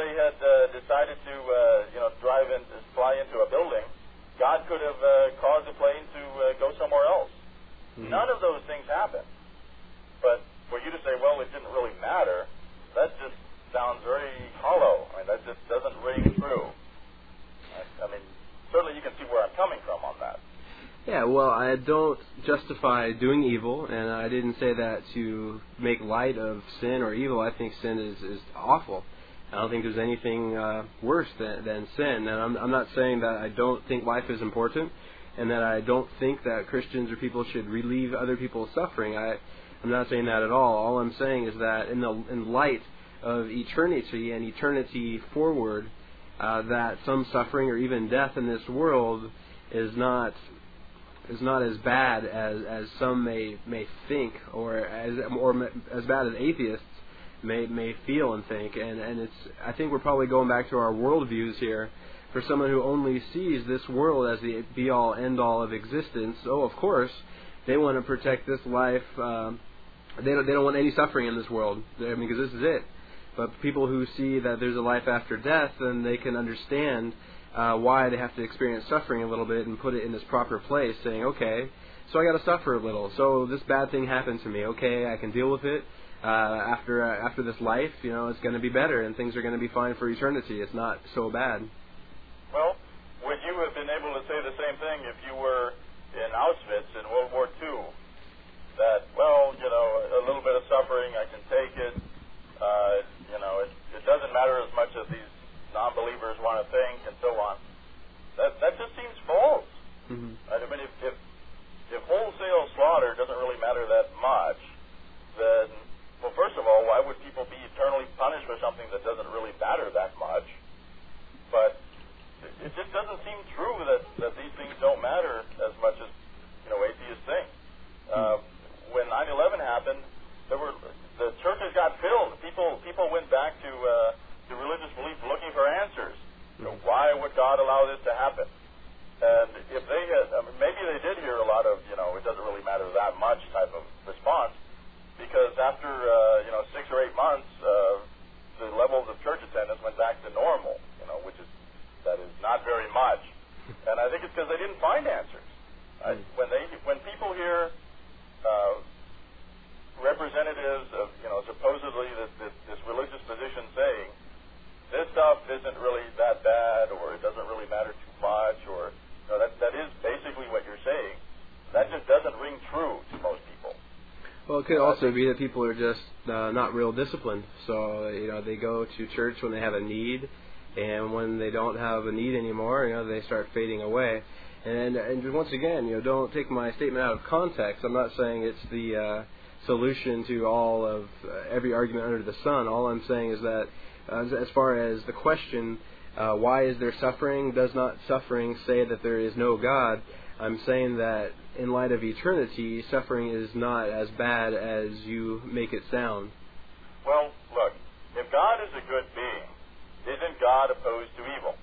I don't justify doing evil, and I didn't say that to make light of sin or evil. I think sin is, is awful. I don't think there's anything uh, worse than, than sin. And I'm, I'm not saying that I don't think life is important, and that I don't think that Christians or people should relieve other people's suffering. I, I'm not saying that at all. All I'm saying is that in the in light of eternity and eternity forward, uh, that some suffering or even death in this world is not is not as bad as, as some may may think, or as or as bad as atheists may may feel and think. And and it's I think we're probably going back to our worldviews here. For someone who only sees this world as the be all end all of existence, oh, of course, they want to protect this life. Um, they don't they don't want any suffering in this world. I mean, because this is it. But people who see that there's a life after death, then they can understand uh, why they have to experience suffering a little bit and put it in its proper place, saying, okay, so I got to suffer a little. So this bad thing happened to me. Okay, I can deal with it. Uh, after uh, after this life, you know, it's going to be better, and things are going to be fine for eternity. It's not so bad. Well, would you have been able to say the same thing if you were in Auschwitz in World War Two? That, well, you know, a little bit of suffering, I can take it. Uh, you know, it, it doesn't matter as much as these non-believers want to think, and so on. That that just seems false. Mm-hmm. Right? I mean, if, if if wholesale slaughter doesn't really matter that much, then, well, first of all, why would people be eternally punished for something that doesn't really matter that much? But it, it just doesn't seem true that, that these things don't matter as much as, you know, atheists think. Uh, when nine eleven happened, there were the churches got filled. People people went back to uh, to religious belief looking for answers. You know, why would God allow this to happen? And if they had, I mean, maybe they did hear a lot of, you know, it doesn't really matter that much type of response, because after uh, you know six or eight months, uh, the levels of church attendance went back to normal. You know, which is that is not very much. And I think it's because they didn't find answers. I, when they when people hear Uh, representatives of, you know, supposedly this, this, this religious position saying this stuff isn't really that bad, or it doesn't really matter too much, or, you know, that that is basically what you're saying. That just doesn't ring true to most people. Well, it could also be that people are just uh, not real disciplined. So, you know, they go to church when they have a need, and when they don't have a need anymore, you know, they start fading away. And and once again, you know, don't take my statement out of context. I'm not saying it's the uh, solution to all of uh, every argument under the sun. All I'm saying is that uh, as, as far as the question, uh, why is there suffering? Does not suffering say that there is no God? I'm saying that in light of eternity, suffering is not as bad as you make it sound. Well, look, if God is a good being, isn't God opposed to evil?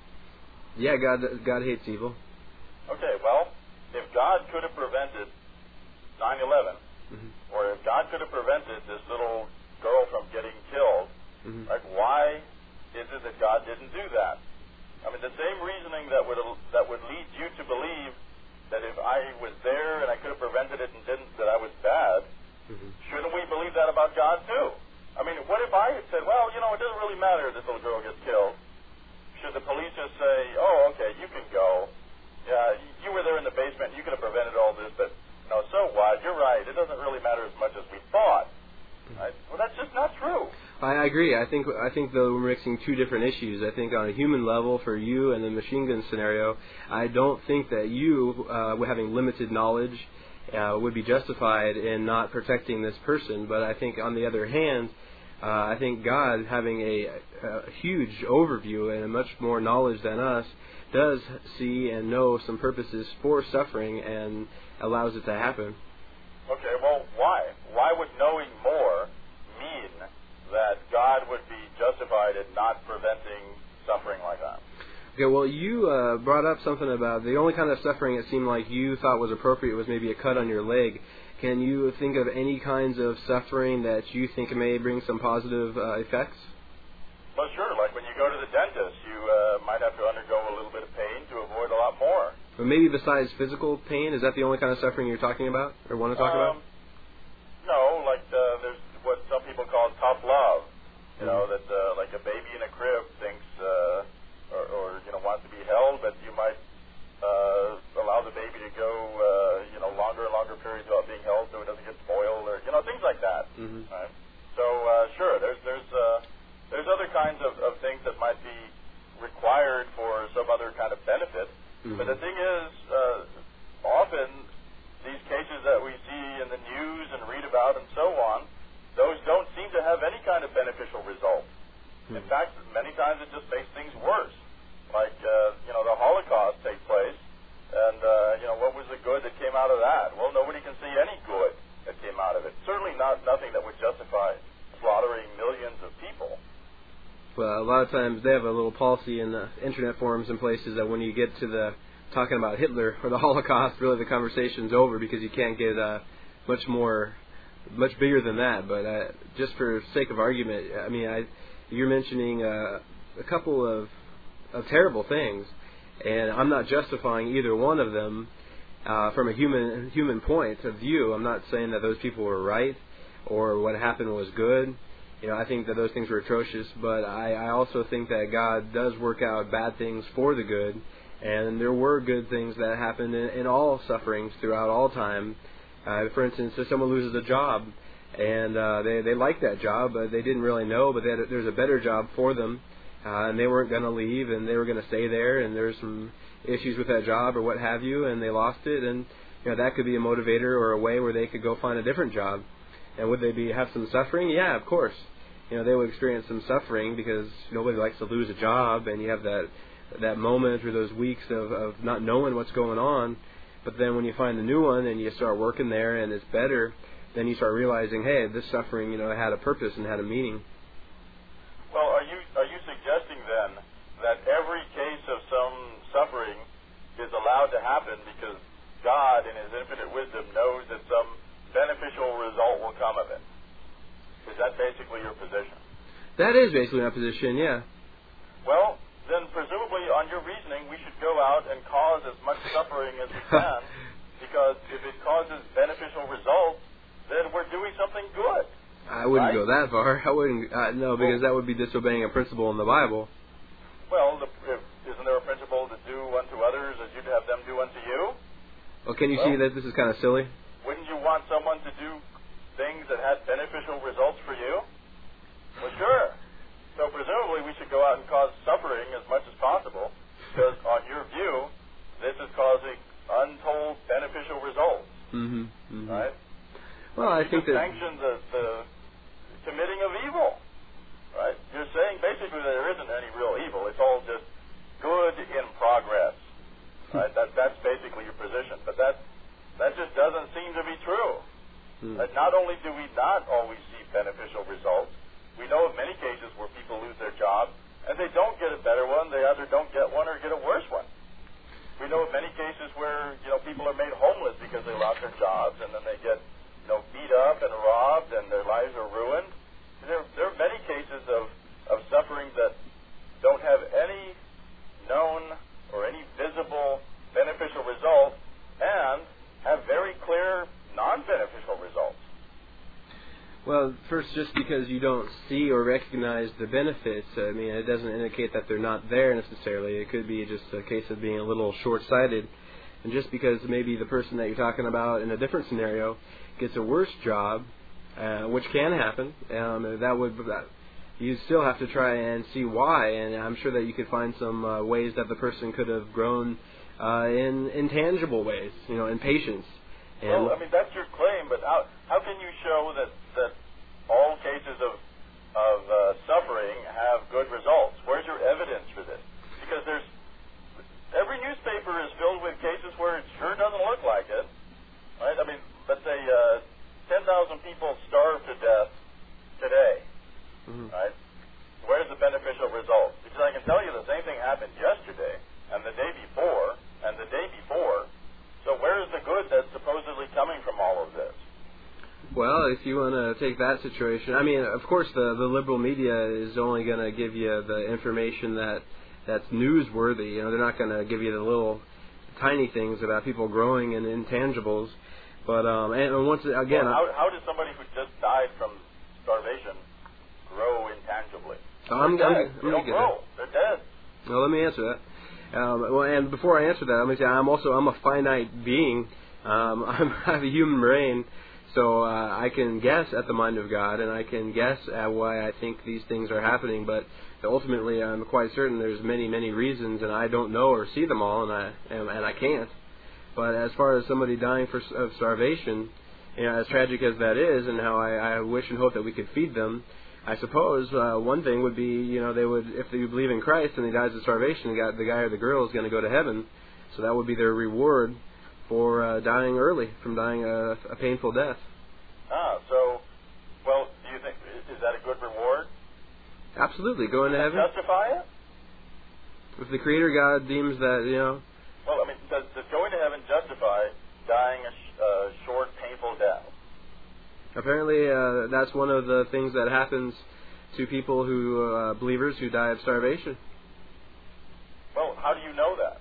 Yeah, God God hates evil. Okay, well, if God could have prevented nine eleven, mm-hmm. or if God could have prevented this little girl from getting killed, mm-hmm. like, why is it that God didn't do that? I mean, the same reasoning that would that would lead you to believe that if I was there and I could have prevented it and didn't, that I was bad, mm-hmm. shouldn't we believe that about God too? I mean, what if I had said, well, you know, it doesn't really matter if this little girl gets killed. Should the police just say, oh, okay, you can go. Yeah, you were there in the basement. You could have prevented all this, but you know, so what? You're right. It doesn't really matter as much as we thought. Right? Well, that's just not true. I agree. I think I think though we're mixing two different issues. I think on a human level, for you and the machine gun scenario, I don't think that you, uh, having limited knowledge, uh, would be justified in not protecting this person. But I think on the other hand, uh, I think God, having a, a huge overview and a much more knowledge than us, does see and know some purposes for suffering and allows it to happen. Okay, well, why? Why would knowing more mean that God would be justified in not preventing suffering like that? Okay, well, you uh, brought up something about the only kind of suffering it seemed like you thought was appropriate was maybe a cut on your leg. Can you think of any kinds of suffering that you think may bring some positive uh, effects? Well, sure. Like when you go to the dentist, you uh, might have to undergo a little bit of pain to avoid a lot more. But maybe besides physical pain, is that the only kind of suffering you're talking about or want to talk um, about? No, like uh, there's what some people call tough love. You mm-hmm. know, that uh, like a baby in a crib thinks, uh, or, or you know, wants to be held, but you might uh, allow the baby to go, uh, Mm-hmm. But the thing is, uh, often these cases that we see in the news and read about and so on, those don't seem to have any kind of beneficial result. Mm-hmm. In fact, many times it just makes things worse. Like, uh, you know, the Holocaust take place, and, uh, you know, what was the good that came out of that? Well, nobody can see any good that came out of it. Certainly not nothing that would justify slaughtering millions of people. Well, a lot of times they have a little policy in the internet forums and places that when you get to the talking about Hitler or the Holocaust, really the conversation's over because you can't get uh, much more, much bigger than that. But uh, just for sake of argument, I mean, I, you're mentioning uh, a couple of, of terrible things, and I'm not justifying either one of them uh, from a human human point of view. I'm not saying that those people were right or what happened was good. You know, I think that those things were atrocious, but I, I also think that God does work out bad things for the good, and there were good things that happened in, in all sufferings throughout all time. Uh, for instance, if someone loses a job, and uh, they, they like that job, but they didn't really know, but they had a, there's a better job for them, uh, and they weren't going to leave, and they were going to stay there, and there's some issues with that job or what have you, and they lost it, and you know that could be a motivator or a way where they could go find a different job. And would they be have some suffering? Yeah, of course. You know, they would experience some suffering because nobody likes to lose a job, and you have that that moment or those weeks of, of not knowing what's going on. But then when you find a new one and you start working there and it's better, then you start realizing, hey, this suffering, you know, had a purpose and had a meaning. Well, are you are you suggesting then that every case of some suffering is allowed to happen because God, in His infinite wisdom, knows that some beneficial result will come of it? Is that basically your position? That is basically my position, yeah. Well, then presumably on your reasoning, we should go out and cause as much suffering as we can, because if it causes beneficial results, then we're doing something good. I wouldn't right? go that far. I wouldn't. Uh, no, because well, that would be disobeying a principle in the Bible. Well, the, if, isn't there a principle to do unto others as you'd have them do unto you? Well, can you well, see that this is kind of silly? Wouldn't you want someone to do things that had beneficial results for you? Well, sure. So presumably we should go out and cause suffering as much as possible, because on your view, this is causing untold beneficial results. Mm-hmm. Mm-hmm. Right? Well, I you think that sanction the, the committing of evil. Right? You're saying basically that there isn't any real evil. It's all just good in progress. Right? That that's basically your position. But that that just doesn't seem to be true. Hmm. Uh, not only do we not always see beneficial results, we know of many cases where people lose their job and they don't get a better one. They either don't get one or get a worse one. We know of many cases where, you know, people are made homeless because they lost their jobs, and then they get, you know, beat up and robbed, and their lives are ruined. And there, there are many cases of, of suffering that don't have any known or any visible beneficial result and have very clear non-beneficial results. Well, first, just because you don't see or recognize the benefits, I mean, it doesn't indicate that they're not there necessarily. It could be just a case of being a little short-sighted. And just because maybe the person that you're talking about in a different scenario gets a worse job, uh, which can happen, um, that would that, you still have to try and see why. And I'm sure that you could find some uh, ways that the person could have grown uh, in intangible ways, you know, in patience. And well, I mean, that's your claim, but how how can you show that, that all cases of of uh, suffering have good results? Where's your evidence for this? Because there's every newspaper is filled with cases where it sure doesn't look like it, right? I mean, let's say uh, ten thousand people starve to death today, mm-hmm. right? Where's the beneficial result? Because I can tell you the same thing happened yesterday, and the day before, and the day before. So where is the good that's supposedly coming from all of this? Well, if you want to take that situation, I mean, of course, the, the liberal media is only going to give you the information that that's newsworthy. You know, they're not going to give you the little tiny things about people growing in intangibles. But um, and once again, well, how, how does somebody who just died from starvation grow intangibly? So I'm, They're I'm, dead. I'm they don't grow. That. They're dead. Well, let me answer that. Um, well, and before I answer that, let me say I'm also I'm a finite being. Um, I'm, I have a human brain, So uh, I can guess at the mind of God, and I can guess at why I think these things are happening, but ultimately I'm quite certain there's many, many reasons, and I don't know or see them all, and I and, and I can't. But as far as somebody dying for of starvation, you know, as tragic as that is, and how I, I wish and hope that we could feed them, I suppose uh, one thing would be, you know, they would, if they believe in Christ and he dies of starvation, the guy, the guy or the girl is going to go to heaven, so that would be their reward for uh, dying early, from dying a, a painful death. Ah, so, well, do you think, is that a good reward? Absolutely, going to heaven. Justify it? If the Creator God deems that, you know... Well, I mean, does, does going to heaven justify dying a sh- uh, short, painful death? Apparently, uh, that's one of the things that happens to people who, uh, believers who die of starvation. Well, how do you know that?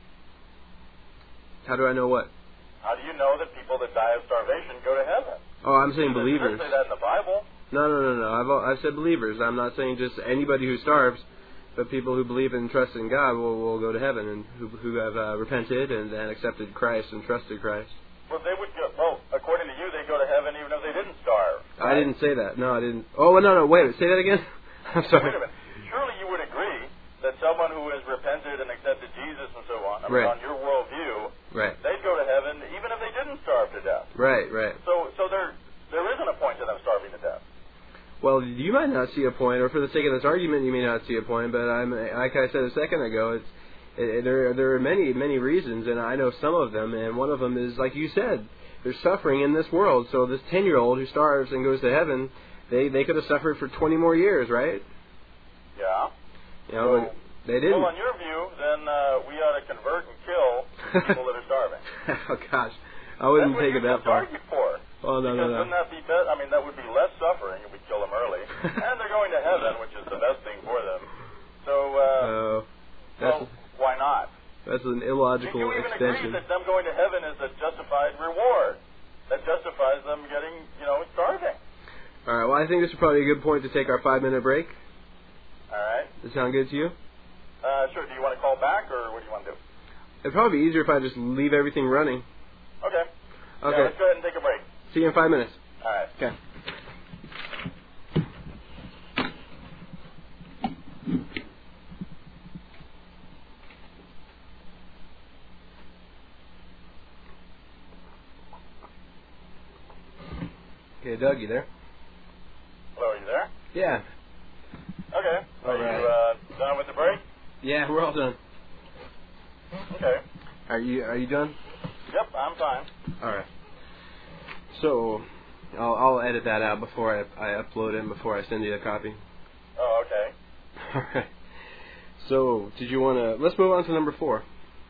How do I know what? How do you know that people that die of starvation go to heaven? Oh, I'm saying believers. It doesn't say that in the Bible. No, no, no, no. I've I've said believers. I'm not saying just anybody who starves, but people who believe and trust in God will, will go to heaven, and who who have uh, repented and, and accepted Christ and trusted Christ. Well, they would go. Well, according to you, they go to heaven even if they didn't starve. Right? I didn't say that. No, I didn't. Oh, no, no. Wait a minute. Say that again. I'm sorry. Wait a minute. Surely you would agree that someone who has repented and accepted Jesus and so on, I mean, right. on your worldview, right. they'd go to heaven even if they didn't starve to death. Right, right. So, so there, there isn't a point to them starving to death. Well, you might not see a point, or for the sake of this argument, you may not see a point. But I'm, like I said a second ago, it's it, there. There are many, many reasons, and I know some of them. And one of them is, like you said, there's suffering in this world. So this ten-year-old who starves and goes to heaven, they they could have suffered for twenty more years, right? Yeah. You know, so, but they didn't. Well, on your view, then uh, we ought to convert and kill people that are starving. Oh gosh, I wouldn't That's take it that far. That's what you for. Oh no, because no, no. Wouldn't that be better? I mean, that would be less suffering if we kill them early, and they're going to heaven, which is the best thing for them. So, uh, uh, well, why not? That's an illogical you even extension. agree that them going to heaven is a justified reward that justifies them getting, you know, starving. All right. Well, I think this is probably a good point to take our five-minute break. All right. Does it sound good to you? Uh, sure. Do you want to call back, or what do you want to do? It'd probably be easier if I just leave everything running. Okay. Okay. Yeah, let's go ahead and take a break. See you in five minutes. All right. Okay. Okay, Doug, you there? Hello, are you there? Yeah. Okay. All are right. you uh, done with the break? Yeah, we're all done. Okay. Are you Are you done? Yep, I'm fine. All right. So, I'll, I'll edit that out before I, I upload it and before I send you a copy. Oh, okay. All right. So, did you want to... Let's move on to number four.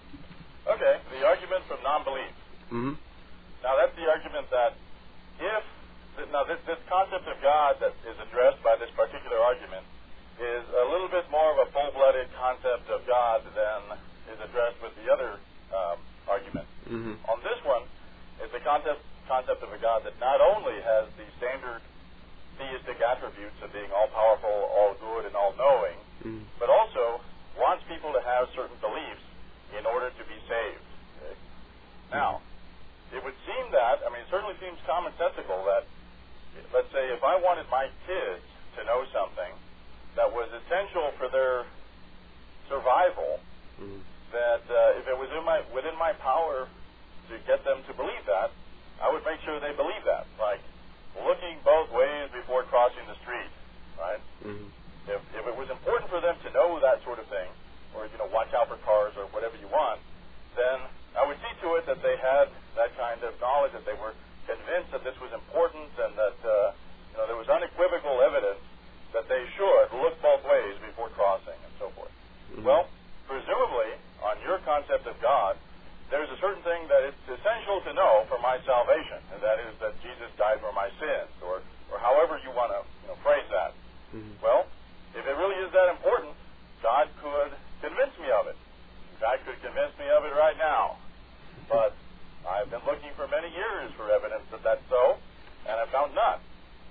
Okay. The argument from non-belief. Mm-hmm. Now, that's the argument that if... Now, this, this concept of God that is addressed by this particular argument is a little bit more of a full-blooded concept of God than is addressed with the other um, argument. Mm-hmm. On this one, is the concept concept of a God that not only has the standard theistic attributes of being all-powerful, all-good, and all-knowing, mm-hmm. but also wants people to have certain beliefs in order to be saved. Okay? Now, it would seem that, I mean, it certainly seems commonsensical that, let's say, if I wanted my kids to know something that was essential for their survival, mm-hmm. that uh, if it was in my within my power to get them to believe that, I would make sure they believe that. Like looking both ways before crossing the street, right? Mm-hmm. If if it was important for them to know that sort of thing, or you know, watch out for cars or whatever you want, then I would see to it that they had that kind of knowledge, that they were convinced that this was important, and that uh, you know there was unequivocal evidence that they should look both ways before crossing, and so forth. Mm-hmm. Well, presumably, on your concept of God, there's a certain thing that it's essential to know for my salvation, and that is that Jesus died for my sins, or, or however you want to you know, phrase that. Mm-hmm. Well, if it really is that important, God could convince me of it. God could convince me of it right now. But I've been looking for many years for evidence that that's so, and I've found none.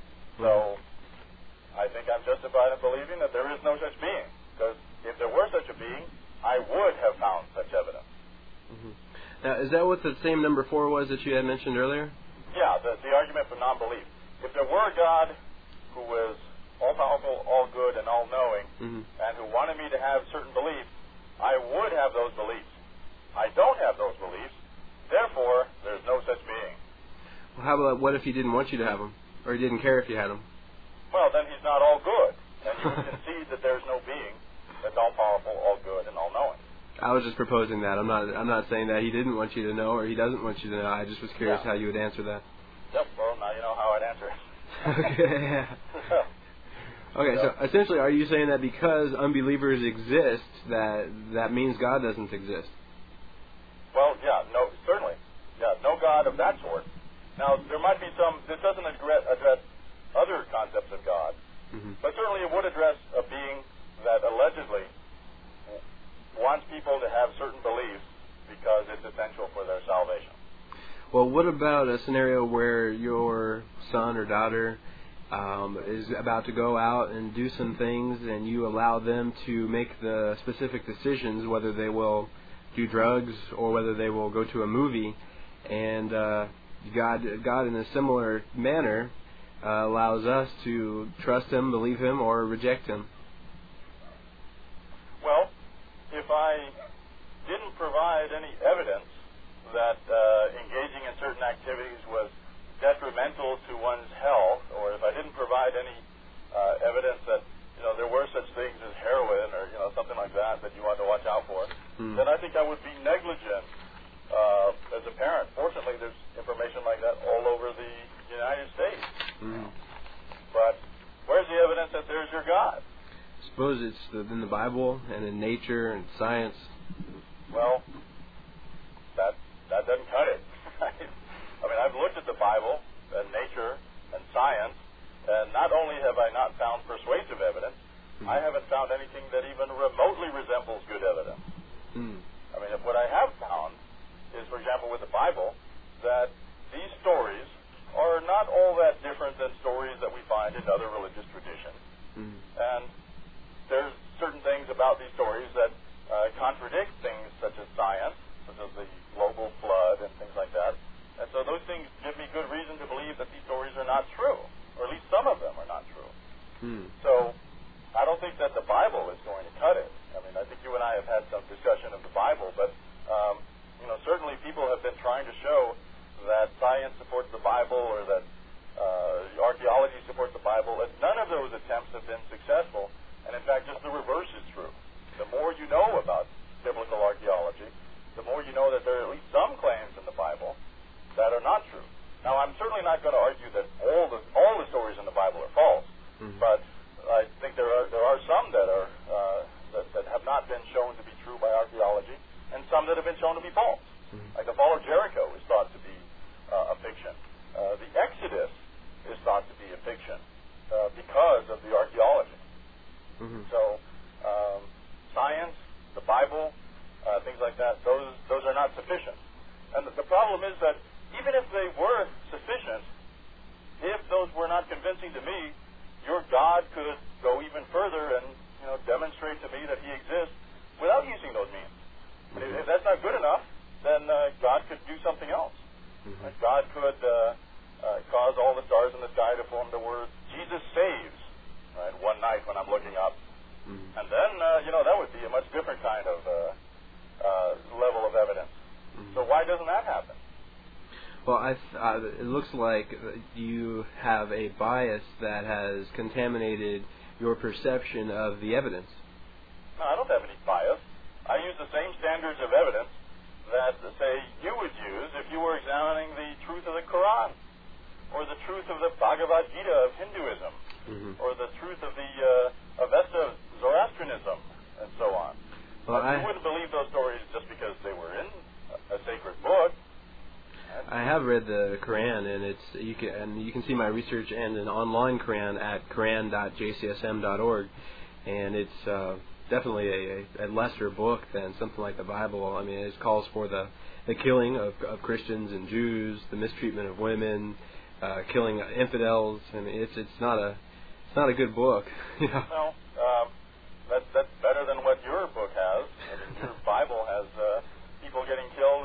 So I think I'm justified in believing that there is no such being, because if there were such a being, I would have found such evidence. Mm-hmm. Now, is that what the same number four was that you had mentioned earlier? yeah, the, the argument for non-belief. If there were a God who was all-powerful, all-good, and all-knowing, mm-hmm. and who wanted me to have certain beliefs, I would have those beliefs. I don't have those beliefs, therefore, there's no such being. Well, how about what if he didn't want you to have them, or he didn't care if you had them? Well, then he's not all-good, and you would concede that there's no being that's all-powerful, all-good, and all-knowing. I was just proposing that. I'm not. I'm not saying that he didn't want you to know or he doesn't want you to know. I just was curious yeah. how you would answer that. Yep. Well, now you know how I'd answer it. Okay. Yeah. Okay. So essentially, are you saying that because unbelievers exist, that that means God doesn't exist? Well, yeah. No. Certainly. Yeah. No God of that sort. Now, there might be some. This doesn't address, address other concepts of God, mm-hmm. but certainly it would address a being that allegedly wants people to have certain beliefs because it's essential for their salvation. Well, what about a scenario where your son or daughter um, is about to go out and do some things and you allow them to make the specific decisions whether they will do drugs or whether they will go to a movie, and uh, God, God in a similar manner uh, allows us to trust Him, believe Him, or reject Him? Well, if I didn't provide any evidence that uh, engaging in certain activities was detrimental to one's health, or if I didn't provide any uh, evidence that, you know, there were such things as heroin or, you know, something like that that you ought to watch out for, mm. then I think I would be negligent uh, as a parent. Fortunately, there's information like that all over the United States. Mm. But where's the evidence that there's your God? I suppose it's in the Bible and in nature and science. Well, that that doesn't cut it. I mean, I've looked at the Bible and nature and science, and not only have I not found persuasive evidence, mm. I haven't found anything that even remotely resembles good evidence. Mm. I mean, if what I have found is, for example, with the Bible, that these stories are not all that different than stories that we find in other religious traditions. Mm. And there's certain things about these stories that uh, contradict things such as science, such as the global flood and things like that. And so those things give me good reason to believe that these stories are not true, or at least some of them are not true. Hmm. So I don't think that the Bible is going to cut it. I mean, I think you and I have had some discussion of the Bible, but um, you know, certainly people have been trying to show that science supports the Bible or that uh, archaeology supports the Bible, and none of those attempts have been successful. And in fact, just the reverse is true. The more you know about biblical archaeology, the more you know that there are at least some claims in the Bible that are not true. Now, I'm certainly not going to argue that all the all the stories in the Bible are false, mm-hmm. but I think there are there are some that are uh, that, that have not been shown to be true by archaeology, and some that have been shown to be false. Mm-hmm. Like the fall of Jericho is thought to be uh, a fiction. Uh, the Exodus is thought to be a fiction uh, because of the archaeology. Mm-hmm. So, um, science, the Bible, uh, things like that, those those are not sufficient. And the, the problem is that even if they were sufficient, if those were not convincing to me, your God could go even further and, you know, demonstrate to me that He exists without using those means. Mm-hmm. And if, if that's not good enough, then uh, God could do something else. Mm-hmm. Like God could uh, uh, cause all the stars in the sky to form the words "Jesus saves." Right, one night when I'm looking up, mm-hmm. and then uh, you know that would be a much different kind of uh, uh, level of evidence. Mm-hmm. So why doesn't that happen? Well, I th- uh, it looks like you have a bias that has contaminated your perception of the evidence. No, I don't have any bias. I use the same standards of evidence that, say, you would use if you were examining the truth of the Quran, or the truth of the Bhagavad Gita of Hinduism, mm-hmm. or the truth of the uh, Avesta Zoroastrianism, and so on. Well, I you wouldn't believe those stories just because they were in a, a sacred book. I have read the Quran, and it's you can and you can see my research and an online Quran at Quran dot J C S M dot org, and it's uh, definitely a, a lesser book than something like the Bible. I mean, it calls for the, the killing of, of Christians and Jews, the mistreatment of women, uh, killing infidels. I mean, it's it's not a it's not a good book. You know? Well, um, that's that's better than what your book has. I mean, your Bible has uh, people getting killed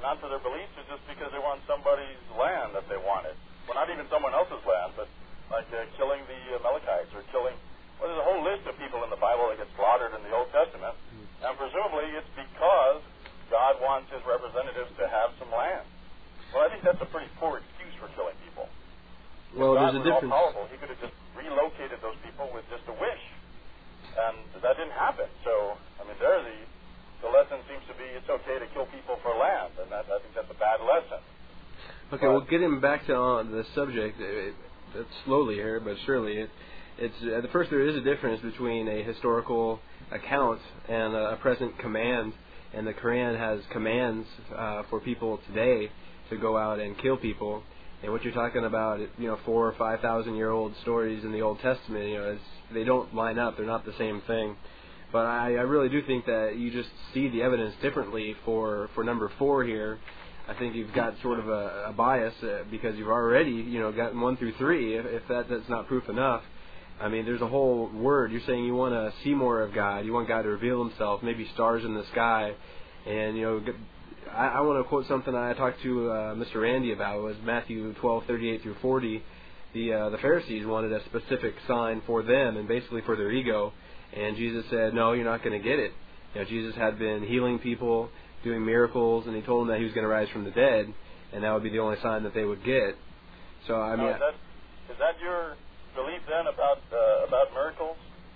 not for their beliefs, it's just because they want somebody's land that they wanted. Well, not even someone else's land, but like uh, killing the uh, Amalekites or killing, well, there's a whole list of people in the Bible that get slaughtered in the Old Testament, and presumably it's because God wants his representatives to have some land. Well, I think that's a pretty poor excuse for killing people. Well, if God there's a was difference. all powerful, he could have just relocated those people with just a wish. And that didn't happen. So, I mean, there the, the lesson seems to be it's okay to kill people for land, and that, I think that's a bad lesson. Okay, but, well, getting back to uh, the subject, it, it, slowly here, but surely, it, it's at the first there is a difference between a historical account and a, a present command, and the Quran has commands uh, for people today to go out and kill people. And what you're talking about, you know, four or five thousand year old stories in the Old Testament, you know, it's, they don't line up. They're not the same thing. But I, I really do think that you just see the evidence differently for, for number four here. I think you've got sort of a, a bias uh, because you've already, you know, gotten one through three. If, if that that's not proof enough, I mean, there's a whole word. You're saying you want to see more of God. You want God to reveal Himself. Maybe stars in the sky, and you know. I, I want to quote something I talked to uh, Mister Randy about. It was Matthew twelve thirty-eight through forty. The uh, the Pharisees wanted a specific sign for them and basically for their ego, and Jesus said, "No, you're not going to get it." You know, Jesus had been healing people, doing miracles, and He told them that He was going to rise from the dead, and that would be the only sign that they would get. So I mean, now, is, that, is that your belief then about uh, about miracles?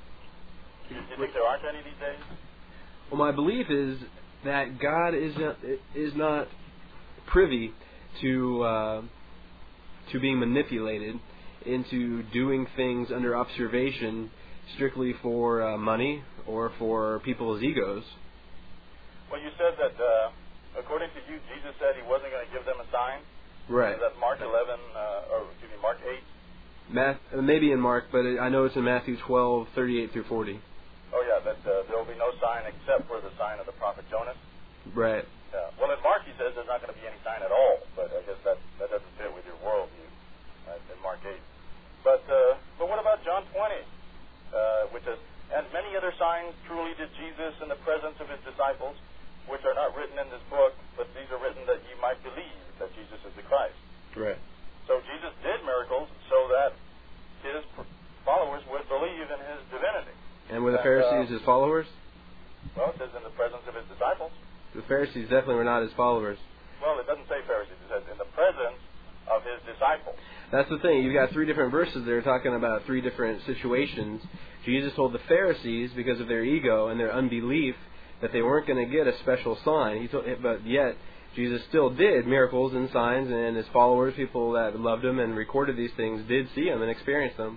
Do you, do you think there aren't any these days? Well, my belief is that God is not, is not privy to uh, to being manipulated into doing things under observation strictly for uh, money or for people's egos. Well, you said that uh, according to you, Jesus said He wasn't going to give them a sign. Right. Is that Mark eleven uh, or excuse me, Mark eight? Math, maybe in Mark, but I know it's in Matthew twelve thirty-eight through forty. Oh, yeah, that uh, there will be no sign except for the sign of the prophet Jonas. Right. Yeah. Well, in Mark he says there's not going to be any sign at all, but I guess that, that doesn't fit with your worldview uh, in Mark eight. But uh, but what about John twenty, uh, which is, and many other signs truly did Jesus in the presence of His disciples, which are not written in this book, but these are written that ye might believe that Jesus is the Christ. Right. So Jesus did miracles so that His followers would believe in His divinity. And were the Pharisees uh, His followers? Well, it says in the presence of His disciples. The Pharisees definitely were not His followers. Well, it doesn't say Pharisees. It says in the presence of His disciples. That's the thing. You've got three different verses there talking about three different situations. Jesus told the Pharisees, because of their ego and their unbelief, that they weren't going to get a special sign. He told, but yet, Jesus still did miracles and signs, and His followers, people that loved Him and recorded these things, did see Him and experience them.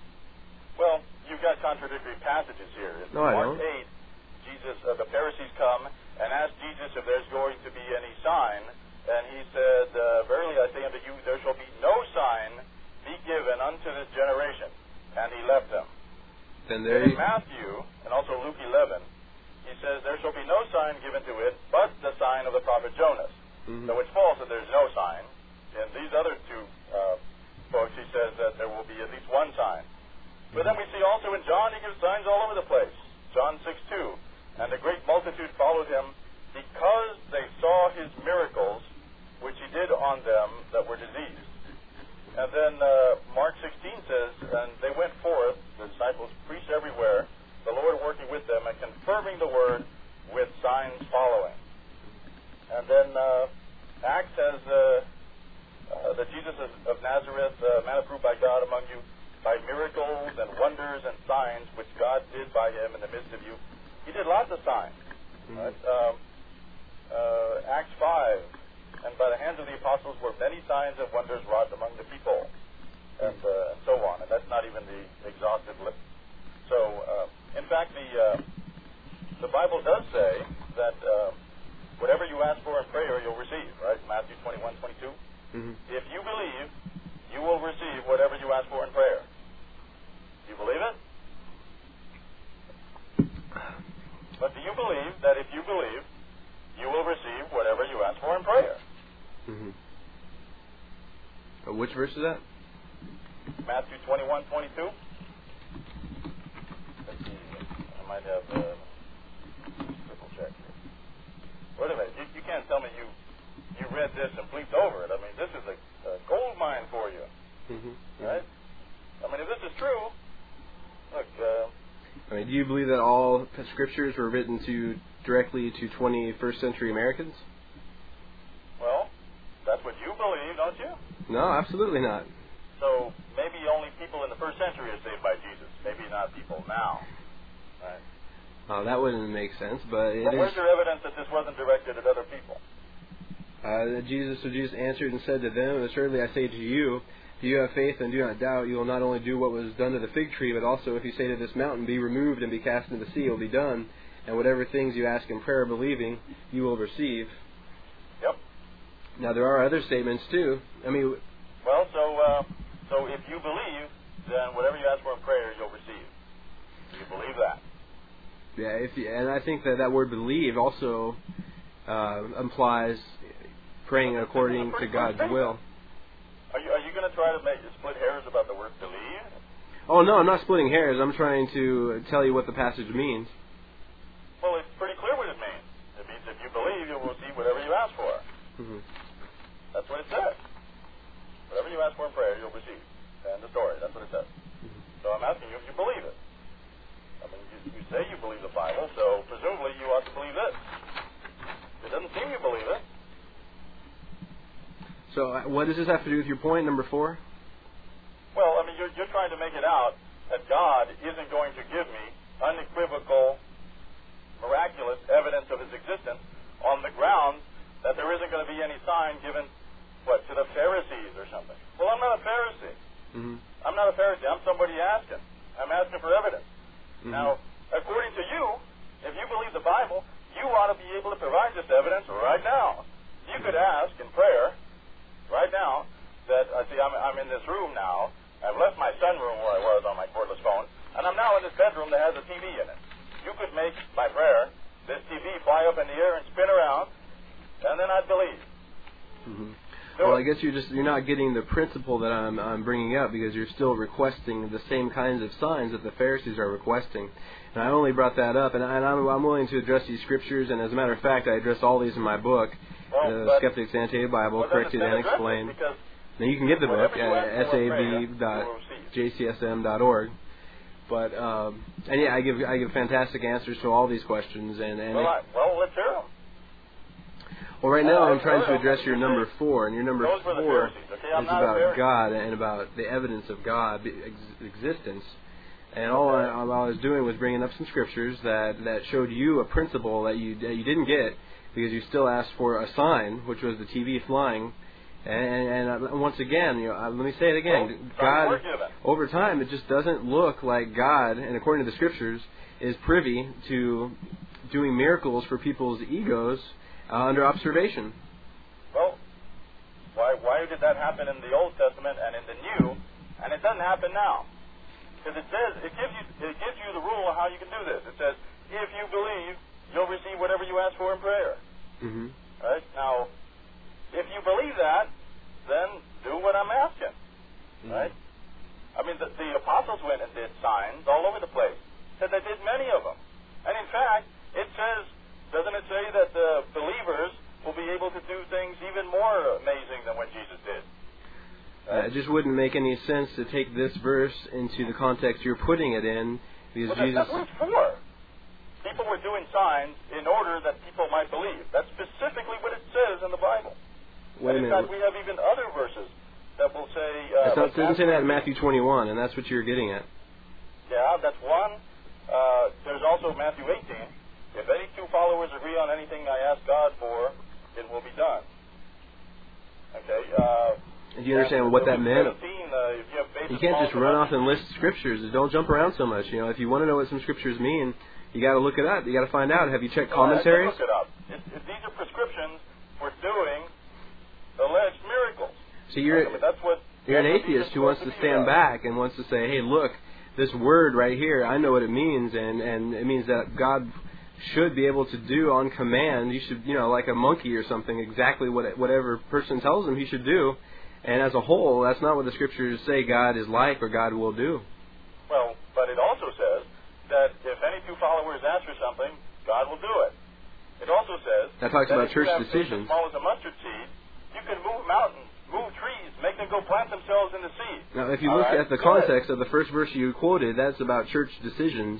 Well, you've got contradictory passages here. In no, I Mark don't. eight, Jesus, uh, the Pharisees come and ask Jesus if there's going to be any sign, and He said, uh, "Verily I say unto you, there shall be no sign be given unto this generation." And He left them. Then there in Matthew, and also Luke eleven, He says, "There shall be no sign given to it, but the sign of the prophet Jonas." Mm-hmm. So it's false that there's no sign. In these other two uh, books, He says that there will be at least one sign. But then we see also in John, He gives signs all over the place. John six two. And the great multitude followed Him because they saw His miracles, which He did on them that were diseased. And then uh, Mark sixteen says, and they went forth, the disciples preached everywhere, the Lord working with them and confirming the word with signs following. And then uh, Acts says uh, uh, that Jesus of Nazareth, uh, man approved by God among you, by miracles and wonders and signs which God did by Him in the midst of you. He did lots of signs. Mm-hmm. Right? Um, uh, Acts five, and by the hands of the apostles were many signs and wonders wrought among the people, and, uh, and so on. And that's not even the exhaustive list. So, uh, in fact, the uh, the Bible does say that uh, whatever you ask for in prayer, you'll receive. Right? Matthew twenty-one twenty-two. Mm-hmm. If you believe, you will receive whatever you ask for in prayer. Do you believe it? But do you believe that if you believe, you will receive whatever you ask for in prayer? Mm-hmm. Uh, which verse is that? Matthew twenty-one twenty-two. Let's see. I might have a uh, triple check here. Wait a minute. You, you can't tell me you I mean, do you believe that all scriptures were written to directly to twenty-first century Americans? Well, that's what you believe, don't you? No, absolutely not. So maybe only people in the first century are saved by Jesus. Maybe not people now. Right? Uh, that wouldn't make sense, but it well, is. Where's your evidence that this wasn't directed at other people? Uh, Jesus, so Jesus answered and said to them, "Assuredly I say to you, if you have faith and do not doubt, you will not only do what was done to the fig tree, but also if you say to this mountain, be removed and be cast into the sea, it will be done. And whatever things you ask in prayer, believing, you will receive." Yep. Now there are other statements too. I mean, well, so uh, so if you believe, then whatever you ask for in prayer, you'll receive. Do you believe that? Yeah, if you, and I think that that word "believe" also uh, implies praying according to God's will. Are you are you going to try to make split hairs about the word "believe"? Oh no, I'm not splitting hairs. I'm trying to tell you what the passage means. Well, it's pretty clear what it means. It means if you believe, you will receive whatever you ask for. Mm-hmm. That's what it says. Whatever you ask for in prayer, you'll receive. End of story. That's what it says. Mm-hmm. So I'm asking you if you believe it. I mean, you, you say you believe the Bible, so presumably you ought to believe this. It doesn't seem you believe it. So uh, what does this have to do with your point, number four? Well, I mean, you're, you're trying to make it out that God isn't going to give me unequivocal, miraculous evidence of His existence on the grounds that there isn't going to be any sign given, what, to the Pharisees or something. Well, I'm not a Pharisee. Mm-hmm. I'm not a Pharisee. I'm somebody asking. I'm asking for evidence. Mm-hmm. Now, according to you, if you believe the Bible, you ought to be able to provide this evidence right now. You could ask in prayer right now that, I see, I'm, I'm in this room now. I've left my sunroom where I was on my cordless phone, and I'm now in this bedroom that has a T V in it. You could make, by prayer, this T V fly up in the air and spin around, and then I'd believe. Mm-hmm. Well, I guess you're just you're not getting the principle that I'm I'm bringing up, because you're still requesting the same kinds of signs that the Pharisees are requesting. And I only brought that up, and, I, and I'm, I'm willing to address these scriptures. And as a matter of fact, I address all these in my book, well, The Skeptic's Annotated Bible, well, Corrected and Explained. Now you can get the book at S A V dot J C S M dot org. But um, and yeah, I give I give fantastic answers to all these questions. And, and well, I, well, let's hear them. Well, right now I'm trying to address your number four, and your number four is about God and about the evidence of God ex- existence. And all I, all I was doing was bringing up some scriptures that, that showed you a principle that you that you didn't get, because you still asked for a sign, which was the T V flying. And, and uh, once again, you know, uh, let me say it again. God, over time, it just doesn't look like God, and according to the scriptures, is privy to doing miracles for people's egos uh, under observation. Well, why why did that happen in the Old Testament and in the New, and it doesn't happen now? Because it says it gives you it gives you the rule of how you can do this. It says, if you believe, you'll receive whatever you ask for in prayer. Mm-hmm. Right? Now, if you believe that, then do what I'm asking. Mm-hmm. Right? I mean, the, the apostles went and did signs all over the place. Said they did many of them. And in fact, it says, doesn't it say that the believers will be able to do things even more amazing than what Jesus did? Uh, it just wouldn't make any sense to take this verse into the context you're putting it in, because well, Jesus... That's what it's for. People were doing signs in order that people might believe. That's specifically what it says in the Bible. Wait and in a minute. fact, we have even other verses that will say... Uh, it's not, it doesn't say that in Matthew twenty-one, and that's what you're getting at. Yeah, that's one. Uh, there's also Matthew eighteen. If any two followers agree on anything I ask God for, it will be done. Okay. Uh, and do you understand what that meant? seventeen, uh, if you, have you can't just run off and list scriptures. Don't jump around so much. You know, if you want to know what some scriptures mean, you got to look it up. You got to find out. Have you checked commentaries? Look it up. It, it, these are prescriptions for doing alleged miracles. So you're I mean, that's what, you're that's an atheist who wants to stand back and wants to say, hey, look, this word right here, I know what it means, and, and it means that God should be able to do on command. You should, you know, like a monkey or something, exactly what whatever person tells him he should do. And as a whole, that's not what the scriptures say God is like or God will do. Well, but it also says that if any two followers ask for something, God will do it. It also says that talks that about if church you have decisions. As small as a mustard seed, you can move mountains, move trees, make them go plant themselves in the sea. Now, if you All look right? at the Go context ahead. of the first verse you quoted, that's about church decisions.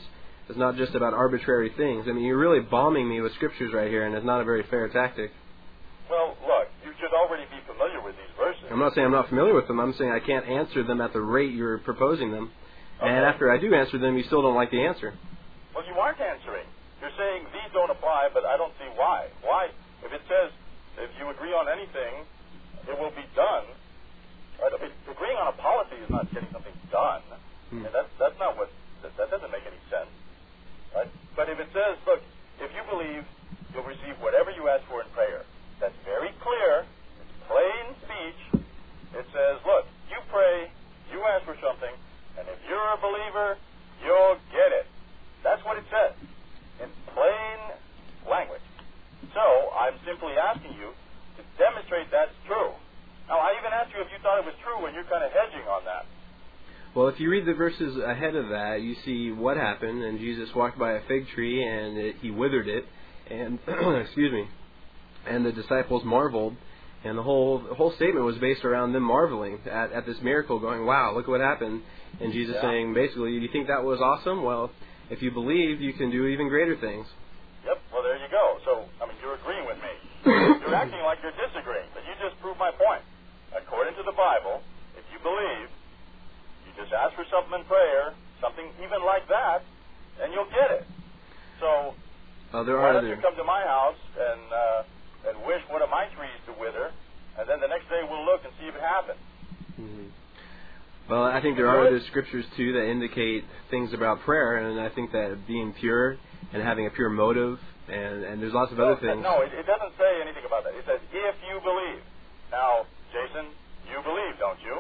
It's not just about arbitrary things. I mean, you're really bombing me with scriptures right here, and it's not a very fair tactic. Well, look, you should already be familiar with these verses. I'm not saying I'm not familiar with them. I'm saying I can't answer them at the rate you're proposing them. Okay. And after I do answer them, you still don't like the answer. Well, you aren't answering. You're saying these don't apply, but I don't see why. Why? If it says if you agree on anything, it will be done. Right? I mean, agreeing on a policy is not getting something done. Hmm. And that's that's not what that, that doesn't make any sense. Right? But if it says, look, if you believe, you'll receive whatever you ask for in prayer. That's very clear. It's plain speech. It says, look, you pray, you ask for something, and if you're a believer, you'll get it. That's what it says in plain language. So I'm simply asking you to demonstrate that's true. Now, I even asked you if you thought it was true, and you're kind of hedging on that. Well, if you read the verses ahead of that, you see what happened, and Jesus walked by a fig tree, and it, he withered it, and, excuse me, and the disciples marveled, and the whole the whole statement was based around them marveling at, at this miracle, going, wow, look what happened, and Jesus Yeah. saying, basically, do you think that was awesome? Well, if you believe, you can do even greater things. Yep, well, there you go. So, I mean, you're agreeing with me. You're acting like you're disagreeing, but you just proved my point. According to the Bible, if you believe, you just ask for something in prayer, something even like that, and you'll get it. So, Uh, there why are don't you other, come to my house and uh, and wish one of my trees to wither, and then the next day we'll look and see if it happens. Mhm. Well, I think there are other scriptures too that indicate things about prayer, and I think that being pure and having a pure motive, and, and there's lots of No, other things. no, it, it doesn't say anything about that. It says if you believe. Now, Jason, you believe, don't you?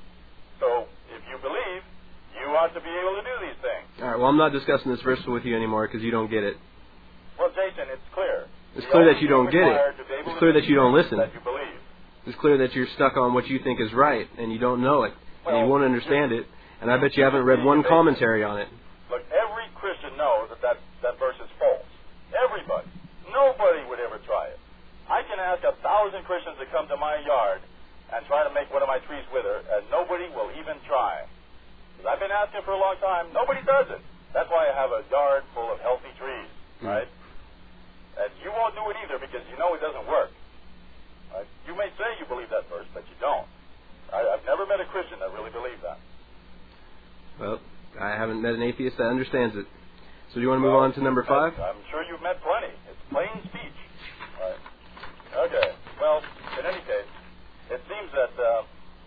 So, if you believe, you ought to be able to do these things. All right, well, I'm not discussing this verse with you anymore because you don't get it. Well, Jason, it's clear. It's The clear only that you don't thing get it. required to be able It's to clear that you don't believe listen. That you believe. It's clear that you're stuck on what you think is right, and you don't know it, and you Well, won't understand it, and I bet you haven't read one commentary on it. Look, every Christian knows that that, that verse is false. Everybody. Nobody would ever try it. I can ask a thousand Christians to come to my yard and try to make one of my trees wither, and nobody will even try. Because I've been asking for a long time, nobody does it. That's why I have a yard full of healthy trees, Mm. right? And you won't do it either because you know it doesn't work. Right? You may say you believe that verse, but you don't. I, I've never met a Christian that really believed that. Well, I haven't met an atheist that understands it. So do you want to move Well, on to number five? I, I'm sure you've met plenty. It's plain speech. Right. Okay. Well, in any case, it seems that uh,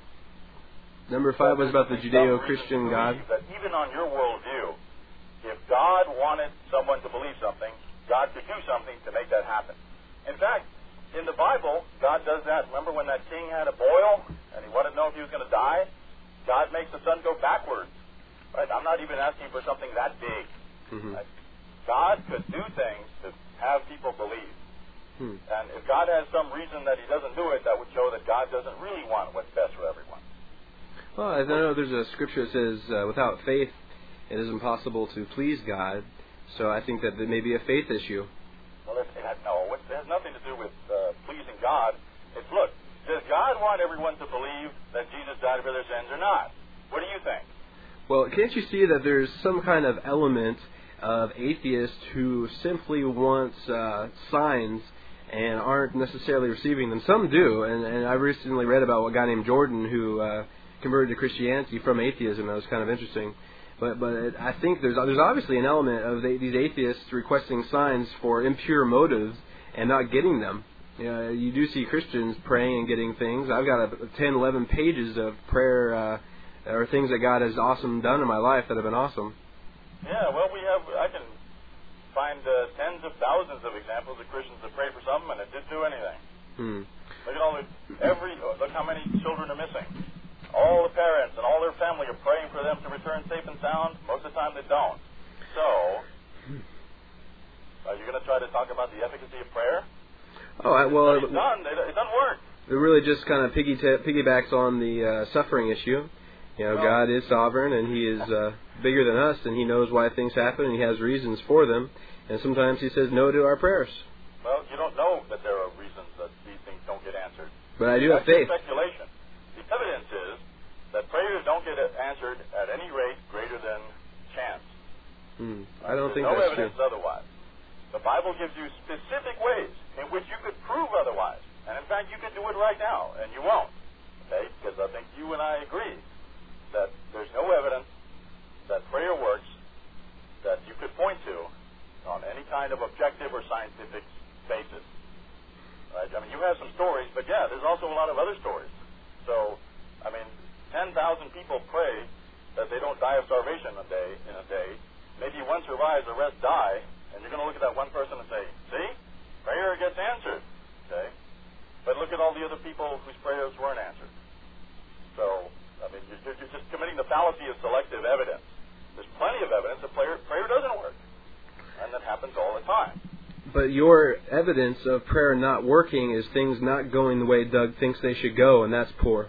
Number five was about the there's some Judeo-Christian reason to God. believe that even on your worldview, if God wanted someone to believe something, God could do something to make that happen. In fact, in the Bible, God does that. Remember when that king had a boil and he wanted to know if he was going to die? God makes the sun go backwards. Right? I'm not even asking for something that big. Mm-hmm. Right? God could do things to have people believe. Hmm. And if God has some reason that he doesn't do it, that would show that God doesn't really want what's best for everyone. Well, I know there's a scripture that says, uh, without faith, it is impossible to please God. So I think that there may be a faith issue. Well, it, it, no, it has nothing to do with uh, pleasing God. It's, look, does God want everyone to believe that Jesus died for their sins or not? What do you think? Well, can't you see that there's some kind of element of atheists who simply want uh, signs and aren't necessarily receiving them? Some do, and, and I recently read about a guy named Jordan who uh, converted to Christianity from atheism. That was kind of interesting. But but it, I think there's there's obviously an element of the, these atheists requesting signs for impure motives and not getting them. You know, you do see Christians praying and getting things. I've got a, ten, eleven pages of prayer uh, or things that God has awesome done in my life that have been awesome. Yeah, well, we have, I can find uh, tens of thousands of examples of Christians that prayed for something and it didn't do anything. Hmm. Look at all the, every, look how many children are missing. All the parents and all their family are praying for them to return safe and sound. Most of the time they don't. So, are you going to try to talk about the efficacy of prayer? Oh, I, well, It's done. It, it doesn't work. it really just kind of piggy t- piggybacks on the uh, suffering issue. You know, Well, God is sovereign, and He is uh, bigger than us, and He knows why things happen, and He has reasons for them. And sometimes He says no to our prayers. Well, you don't know that there are reasons that these things don't get answered. But I do have That's faith. speculation. The evidence is that prayers don't get answered at any rate greater than chance. Hmm. I don't There's think no that's evidence true. otherwise. The Bible gives you specific ways in which you could prove otherwise. And in fact, you could do it right now, and you won't. Okay? Because I think you and I agree that there's no evidence that prayer works that you could point to on any kind of objective or scientific basis. Right? I mean, you have some stories, but yeah, there's also a lot of other stories. So, I mean, ten thousand people pray that they don't die of starvation a day in a day. Maybe one survives, the rest die, and you're going to look at that one person and say, see, prayer gets answered. Okay? But look at all the other people whose prayers weren't answered. So, I mean, you're, you're just committing the fallacy of selective evidence. There's plenty of evidence that prayer, prayer doesn't work. And that happens all the time. But your evidence of prayer not working is things not going the way Doug thinks they should go, and that's poor.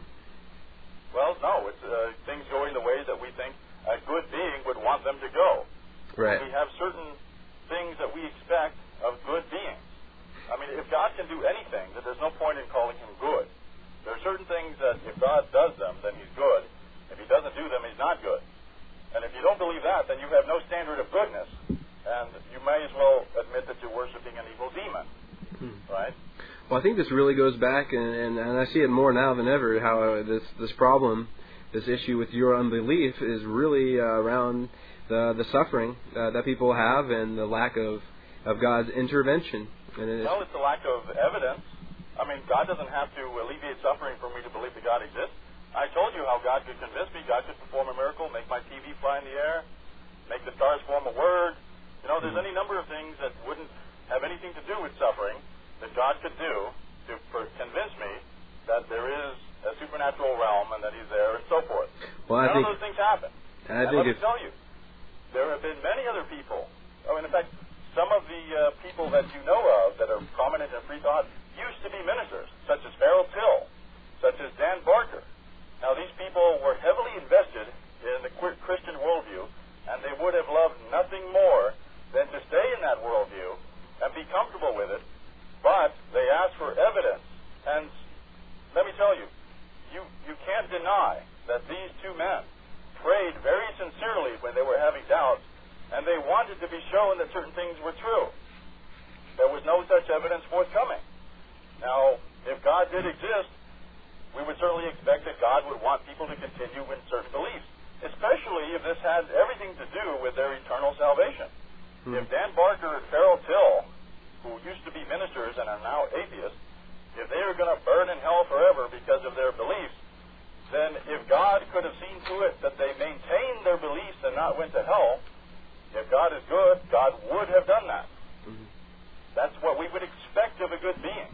Well, no, it's uh, things going the way that we think a good being would want them to go. Right. We have certain things that we expect of good beings. I mean, if God can do anything, then there's no point in calling him good. There are certain things that if God does them, then he's good. If he doesn't do them, he's not good. And if you don't believe that, then you have no standard of goodness. And you may as well admit that you're worshiping an evil demon. Hmm. Right? Well, I think this really goes back, and, and, and I see it more now than ever, how uh, this, this problem, this issue with your unbelief is really uh, around the, the suffering uh, that people have and the lack of, of God's intervention. And it well, it's a lack of evidence. I mean, God doesn't have to alleviate suffering for me to believe that God exists. I told you how God could convince me. God could perform a miracle, make my T V fly in the air, make the stars form a word. You know, there's mm-hmm. any number of things that wouldn't have anything to do with suffering that God could do to for, convince me that there is a supernatural realm and that he's there and so forth. Well, I None think, of those things happen. I and think let me tell you, there have been many other people. I mean, in fact, some of the uh, people that you know of that are prominent in free thought used to be ministers, such as Farrell Till, such as Dan Barker. Now, these people were heavily invested in the Christian worldview, and they would have loved nothing more than to stay in that worldview and be comfortable with it, but they asked for evidence. And let me tell you, you, you can't deny that these two men prayed very sincerely when they were having doubts, and they wanted to be shown that certain things were true. There was no such evidence forthcoming. Now, if God did exist, we would certainly expect that God would want people to continue in certain beliefs, especially if this had everything to do with their eternal salvation. Hmm. If Dan Barker and Farrell Till, who used to be ministers and are now atheists, if they are going to burn in hell forever because of their beliefs, then if God could have seen to it that they maintained their beliefs and not went to hell, if God is good, God would have done that. Mm-hmm. That's what we would expect of a good being.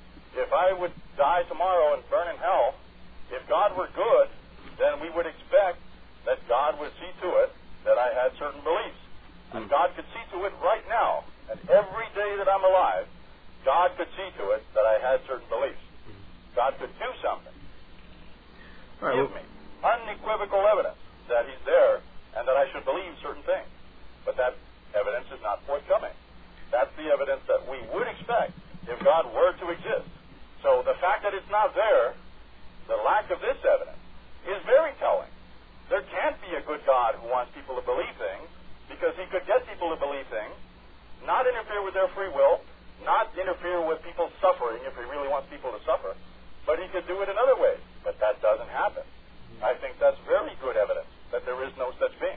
If I would die tomorrow and burn in hell, if God were good, then we would expect that God would see to it that I had certain beliefs. Mm-hmm. And God could see to it right now. And every day that I'm alive, God could see to it that I had certain beliefs. Mm-hmm. God could do something. Right, Give well, me unequivocal evidence that he's there and that I should believe certain things. But that evidence is not forthcoming. That's the evidence that we would expect if God were to exist. So the fact that it's not there, the lack of this evidence, is very telling. There can't be a good God who wants people to believe things, because he could get people to believe things, not interfere with their free will, not interfere with people's suffering if he really wants people to suffer, but he could do it another way. But that doesn't happen. I think that's very good evidence that there is no such being.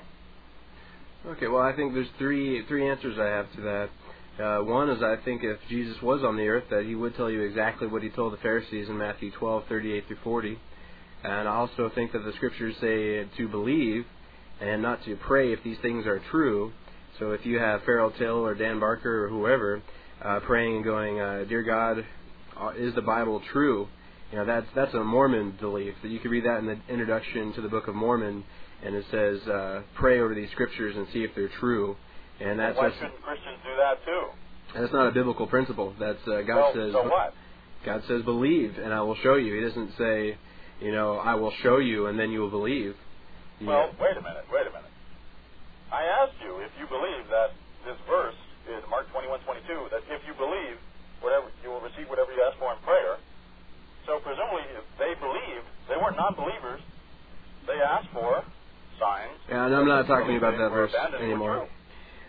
Okay, well, I think there's three three answers I have to that. Uh, one is I think if Jesus was on the earth, that he would tell you exactly what he told the Pharisees in Matthew twelve, thirty-eight through forty. And I also think that the Scriptures say to believe and not to pray if these things are true. So if you have Farrell Till or Dan Barker or whoever uh, praying and going, uh, Dear God, is the Bible true? You know, that's, that's a Mormon belief. That you can read that in the introduction to the Book of Mormon. And it says, uh, pray over these scriptures and see if they're true. And that's well, why shouldn't Christians do that too? That's not a biblical principle. That's uh, God well, says. So what? God says, believe, and I will show you. He doesn't say, you know, I will show you, and then you will believe. Yeah. Well, wait a minute, wait a minute. I asked you if you believe that this verse in Mark twenty-one twenty-two, that if you believe, whatever you will receive whatever you ask for in prayer. So presumably, if they believed, they weren't non-believers. They asked for signs. Yeah, and I'm not talking about that verse anymore.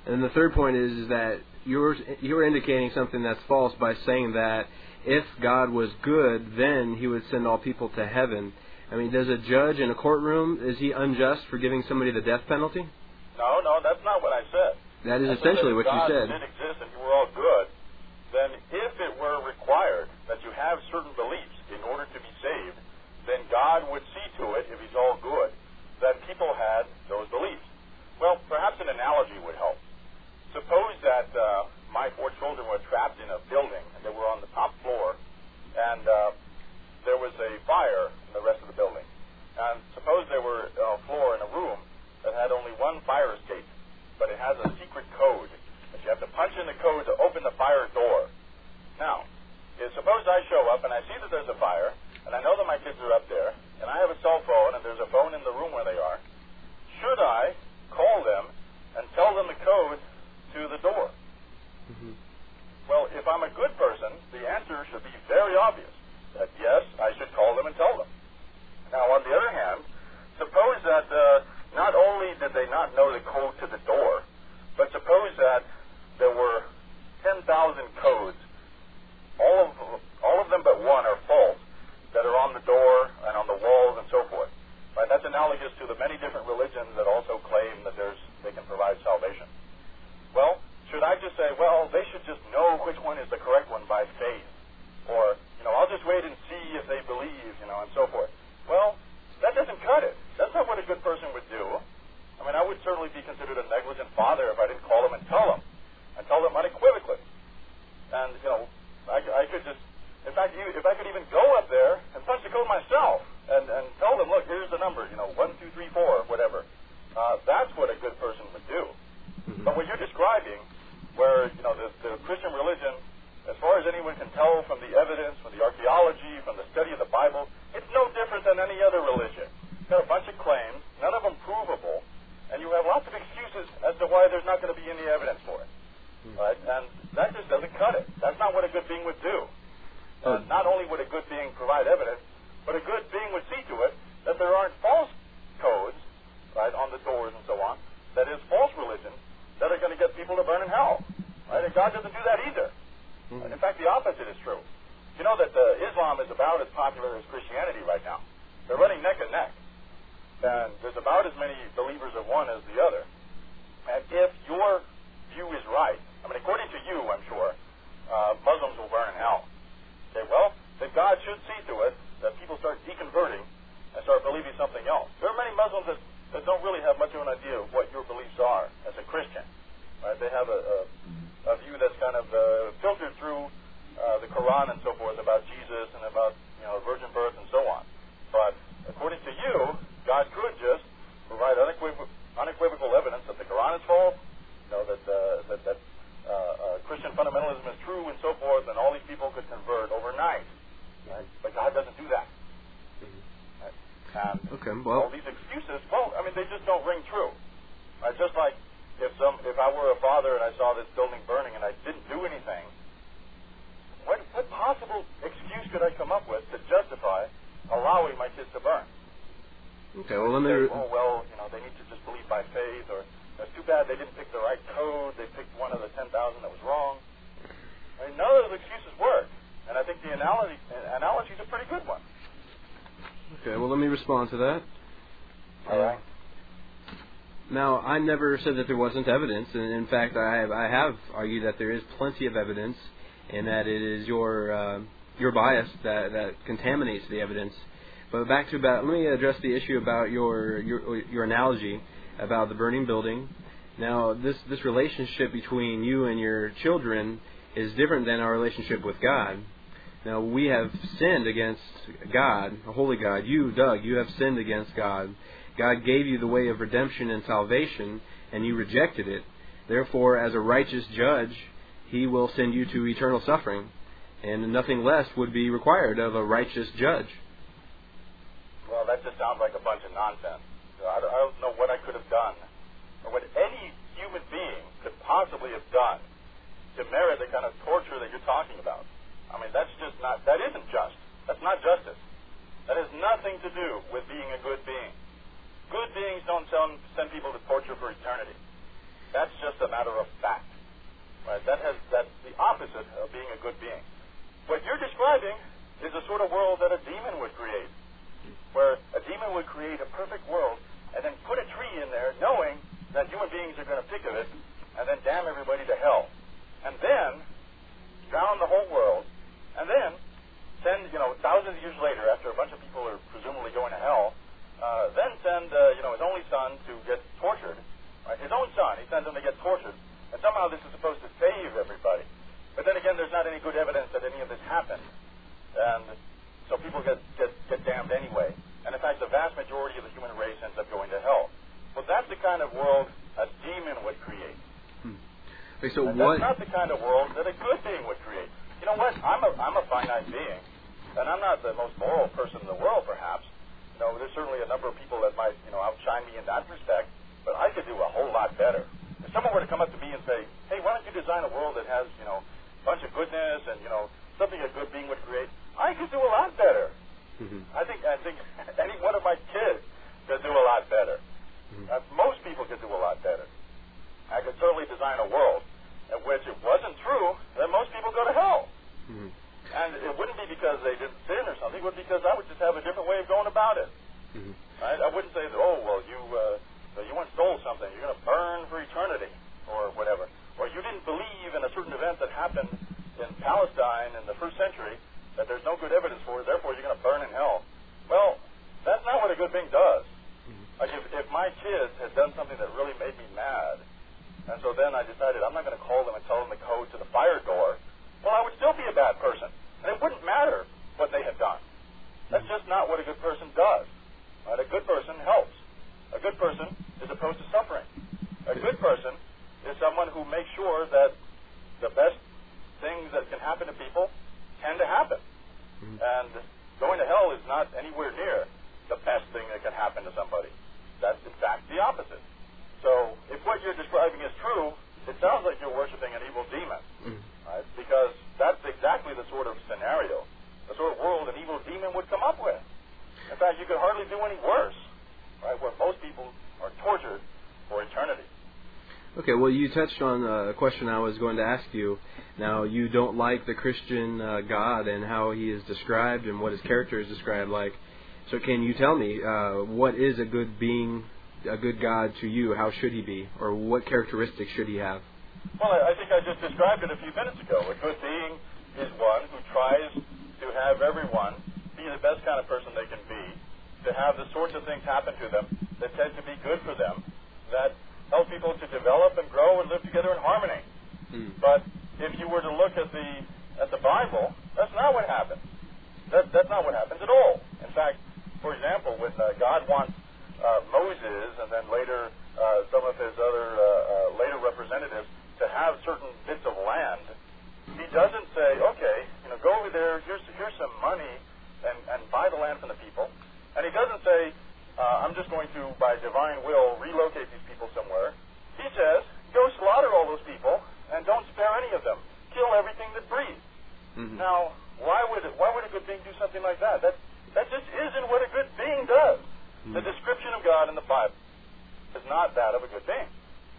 And the third point is, is that you're you're indicating something that's false by saying that if God was good, then He would send all people to heaven. I mean, does a judge in a courtroom, is he unjust for giving somebody the death penalty? No, no, that's not what I said. That is I essentially said what you God said. If God did exist and you were all good, then if it were required that you have certain beliefs in order to be saved, then God would see to it, if He's all good, that people had those beliefs. Well, perhaps an analogy would help. Suppose that uh, my four children were trapped in a building, and they were on the top floor, and uh, there was a fire in the rest of the building. And suppose they were on a floor in a room that had only one fire escape, but it has a secret code that you have to punch in the code to open the fire door. Now, if suppose I show up and I see that there's a fire, and I know that my kids are up there, and I have a cell phone, and there's a phone in the room where they are, should I call them and tell them the code to the door? Mm-hmm. Well, if I'm a good person, the answer should be very obvious, that yes, I should call them and tell them. Now, on the other hand, suppose that uh, not only did they not know the code to the door, but suppose that there were ten thousand codes, all of, all of them but one are false, that are on the door and on the walls and so forth. Right? That's analogous to the many different religions that also claim that there's they can provide salvation. Well, should I just say, well, they should just know which one is the correct one by faith? Or, you know, I'll just wait and see if they believe, you know, and so forth. Well, that doesn't cut it. That's not what a good person would do. I mean, I would certainly be considered a negligent father if I didn't call them and tell them, and tell them unequivocally. And, you know, I, I could just, in fact, if I could even go up there and punch the code myself and, and tell them, look, here's the number, you know, one, two, three, four, whatever. Uh, that's what a good person would do. Mm-hmm. But what you're describing, where, you know, the, the Christian religion, as far as anyone can tell from the evidence, from the archaeology, from the study of the Bible, it's no different than any other religion. You've got a bunch of claims, none of them provable, and you have lots of excuses as to why there's not going to be any evidence for it. Mm-hmm. Right? And that just doesn't cut it. That's not what a good being would do. Uh, oh. Not only would a good being provide evidence, but a good being would see to it that there aren't false codes, right, on the doors and so on, that is false religion, that are going to get people to burn in hell. Right? And God doesn't do that either. Mm-hmm. In fact, the opposite is true. You know that uh, Islam is about as popular as Christianity right now. They're running neck and neck. And there's about as many believers of one as the other. And if your view is right, I mean, according to you, I'm sure, uh, Muslims will burn in hell. Okay, well, then God should see to it that people start deconverting and start believing something else. There are many Muslims that, that don't really have much of an idea of what your beliefs are as a Christian. Right? They have a, a, a view that's kind of uh, filtered through uh, the Quran and so forth about Jesus and about, you know, virgin birth and so on. But according to you, God could just provide unequivocal, unequivocal evidence that the Quran is false, you know, that uh, that, that uh, uh, Christian fundamentalism is true and so forth, and all these people could convert overnight. Right? But God doesn't do that. Right? And okay, well, all these excuses, well, I mean, they just don't ring true. Right? Just like if some, if I were a father and I saw this building burning and I didn't do anything, what, what possible excuse could I come up with to justify allowing my kids to burn? Okay, well, let me... Say, oh, well, you know, they need to just believe by faith, or it's too bad they didn't pick the right code, they picked one of the ten thousand that was wrong. I mean, none of those excuses work, and I think the analogy analogy is a pretty good one. Okay, well, let me respond to that. All right. Now, I never said that there wasn't evidence, and in fact, I have, I have argued that there is plenty of evidence, and that it is your uh, your bias that, that contaminates the evidence. But back to about, let me address the issue about your your, your analogy about the burning building. Now, this, this relationship between you and your children is different than our relationship with God. Now, we have sinned against God, a holy God. You, Doug, you have sinned against God. God gave you the way of redemption and salvation, and you rejected it. Therefore, as a righteous judge, He will send you to eternal suffering, and nothing less would be required of a righteous judge. Well, that just sounds like a bunch of nonsense. I don't know what I could have done, or what any human being could possibly have done to merit the kind of torture that you're talking about. I mean, that's just not, that isn't just. That's not justice. That has nothing to do with being a good being. Good beings don't send, send people to torture for eternity. That's just a matter of fact. Right? That has that's the opposite of being a good being. What you're describing is the sort of world that a demon would create, where a demon would create a perfect world and then put a tree in there knowing that human beings are going to pick of it and then damn everybody to hell. And then drown the whole world and then send, you know, thousands of years later, after a bunch of people are presumably going to hell, uh, then send, uh, you know, his only son to get tortured. Right? His own son, he sends him to get tortured. And somehow this is supposed to save everybody. But then again, there's not any good evidence that any of this happened. And so people get, get, get damned anyway. And in fact, the vast majority of the human race ends up going to hell. Well, that's the kind of world a demon would create. Hmm. Okay, so and what... that's not the kind of world that a good being would create. You know what? I'm a, I'm a finite being. And I'm not the most moral person in the world, perhaps. You know, there's certainly a number of people that might, you know, outshine me in that respect. But I could do a whole lot better. If someone were to come up to me and say, hey, why don't you design a world that has, you know, a bunch of goodness and, you know, something a good being would create, I could do a lot better. Mm-hmm. I think I think any one of my kids could do a lot better. Mm-hmm. Uh, most people could do a lot better. I could certainly design a world in which it wasn't true that most people go to hell. Mm-hmm. And it wouldn't be because they didn't sin or something. It would be because I would just have a different way of going about it. Mm-hmm. Right? I wouldn't say that, oh, well, you... Uh, So you once stole something, you're going to burn for eternity, or whatever. Or you didn't believe in a certain event that happened in Palestine in the first century that there's no good evidence for it, therefore you're going to burn in hell. Well, that's not what a good being does. Mm-hmm. Like if, if my kids had done something that really made me mad, and so then I decided I'm not going to call them and tell them the code to the fire door, well, I would still be a bad person. And it wouldn't matter what they had done. That's just not what a good person does. Right? A good person helps. A good person is opposed to suffering. A good person is someone who makes sure that the best things that can happen to people tend to happen. Mm-hmm. And going to hell is not anywhere near the best thing that can happen to somebody. That's, in fact, the opposite. So if what you're describing is true, it sounds like you're worshiping an evil demon. Mm-hmm. Right? Because that's exactly the sort of scenario, the sort of world an evil demon would come up with. In fact, you could hardly do any worse. Right, where most people are tortured for eternity. Okay, well, you touched on a question I was going to ask you. Now, you don't like the Christian uh, God and how he is described and what his character is described like. So can you tell me, uh, what is a good being, a good God to you? How should he be? Or what characteristics should he have? Well, I, I think I just described it a few minutes ago. A good being is one who tries to have everyone be the best kind of person they can be, to have the sorts of things happen to them that tend to be good for them, that help people to develop and grow and live together in harmony. Mm. But if you were to look at the at the Bible, that's not what happens. That, that's not what happens at all. In fact, for example, when uh, God wants uh, Moses and then later uh, some of his other uh, uh, later representatives to have certain bits of land, he doesn't say, okay, you know, go over there, here's, here's some money, and, and buy the land from the people. And he doesn't say, uh, I'm just going to, by divine will, relocate these people somewhere. He says, go slaughter all those people and don't spare any of them. Kill everything that breathes. Mm-hmm. Now, why would it, why would a good being do something like that? That, that just isn't what a good being does. Mm-hmm. The description of God in the Bible is not that of a good being.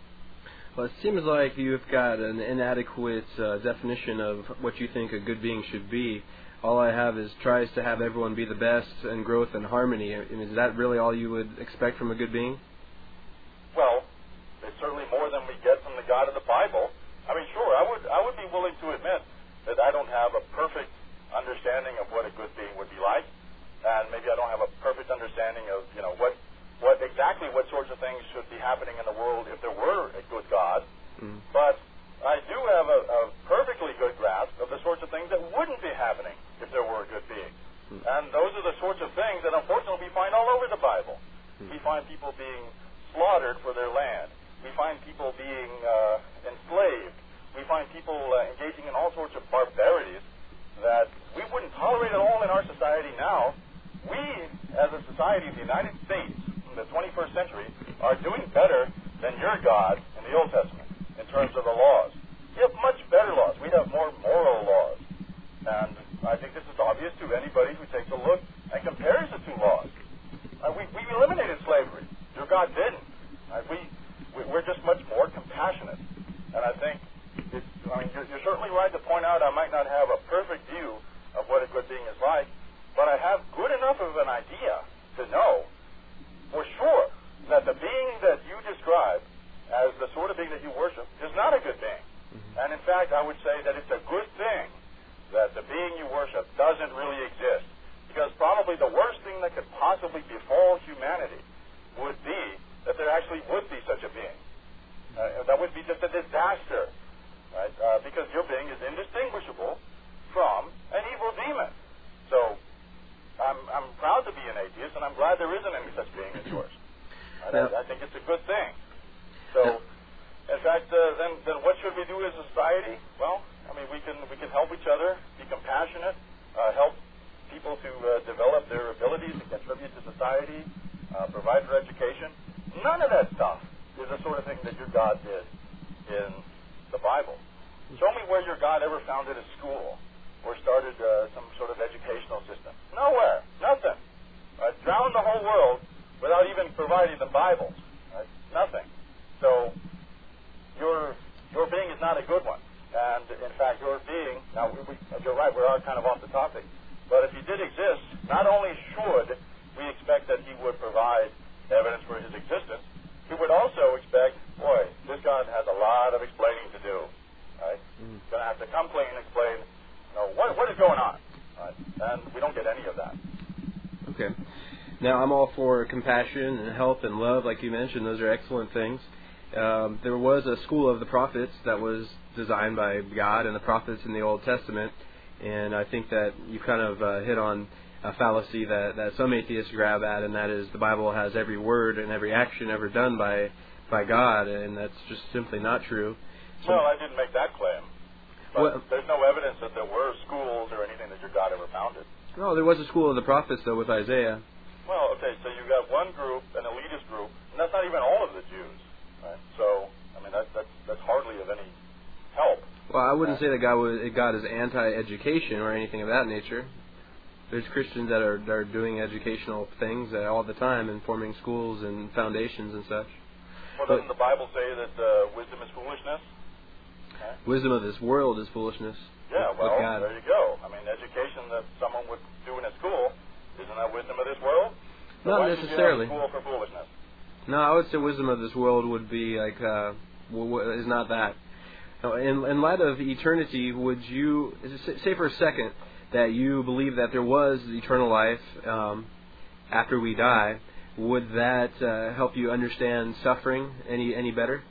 Well, it seems like you've got an inadequate uh, definition of what you think a good being should be. All I have is tries to have everyone be the best and growth and harmony. I mean, is that really all you would expect from a good being? Well, it's certainly more than we get from the God of the Bible. I mean, sure, I would I would be willing to admit that I don't have a perfect understanding of what a good being would be like, and maybe I don't have a perfect understanding of, you know, what what exactly what sorts of things should be happening in the world if there were a good God. Mm. But I do have a, a perfectly good grasp of the sorts of things that wouldn't be happening if there were a good being. Mm. And those are the sorts of things that unfortunately we find all over the Bible. Mm. We find people being slaughtered for their land. We find people being uh, enslaved. We find people uh, engaging in all sorts of barbarities that we wouldn't tolerate at all in our society now. We, as a society of the United States in the twenty-first century, are doing better than your God in the Old Testament in terms of the laws. We have much better laws. We have more moral laws. And I think this is obvious to anybody who takes a look and compares the two laws. Uh, we, we eliminated slavery. Your God didn't. Uh, we, we, we're just much more compassionate fact, I would say that it's a good thing that the being you worship doesn't really exist. Because probably the worst thing that could possibly befall humanity would be that there actually would be such a being. Uh, that would be just a disaster, right? Uh, because your being is indistinguishable from an evil demon. So I'm, I'm proud to be an atheist, and I'm glad there isn't any such being as yours. Right? I, I think it's a good thing. So, in fact, uh, then, then what should we do as a society? Well, I mean, we can we can help each other, be compassionate, uh, help people to uh, develop their abilities to contribute to society, uh, provide for education. None of that stuff is the sort of thing that your God did in the Bible. Show me where your God ever founded a school or started uh, some sort of educational system. Nowhere. Nothing. Right? Drowned the whole world without even providing the Bibles. Right? Nothing. So your your being is not a good one. And, in fact, your being, now, we, we, you're right, we are kind of off the topic, but if he did exist, not only should we expect that he would provide evidence for his existence, he would also expect, boy, this God has a lot of explaining to do. Right? Mm. He's going to have to come clean and explain, you know, what, what is going on. Right? And we don't get any of that. Okay. Now, I'm all for compassion and help and love, like you mentioned. Those are excellent things. Um, there was a school of the prophets that was designed by God and the prophets in the Old Testament, and I think that you kind of uh, hit on a fallacy that, that some atheists grab at, and that is the Bible has every word and every action ever done by by God, and that's just simply not true. So, well, I didn't make that claim, but well, there's no evidence that there were schools or anything that your God ever founded. No, there was a school of the prophets, though, with Isaiah. Well, okay, so you've got one group, an elitist group, and that's not even all of the Jews. Right? So, I mean, that, that's, that's hardly of any help. Well, I wouldn't say that God, was, God is anti-education or anything of that nature. There's Christians that are, that are doing educational things uh, all the time and forming schools and foundations and such. Well, doesn't the Bible say that uh, wisdom is foolishness? Okay. Wisdom of this world is foolishness. Yeah, well, there you go. I mean, education that someone would do in a school, isn't that wisdom of this world? So Not why necessarily. Should you have a school for foolishness? No, I would say wisdom of this world would be like, uh, w- w- is not that. Now, in, in light of eternity, would you, say for a second, that you believe that there was eternal life um, after we die, would that uh, help you understand suffering any any better?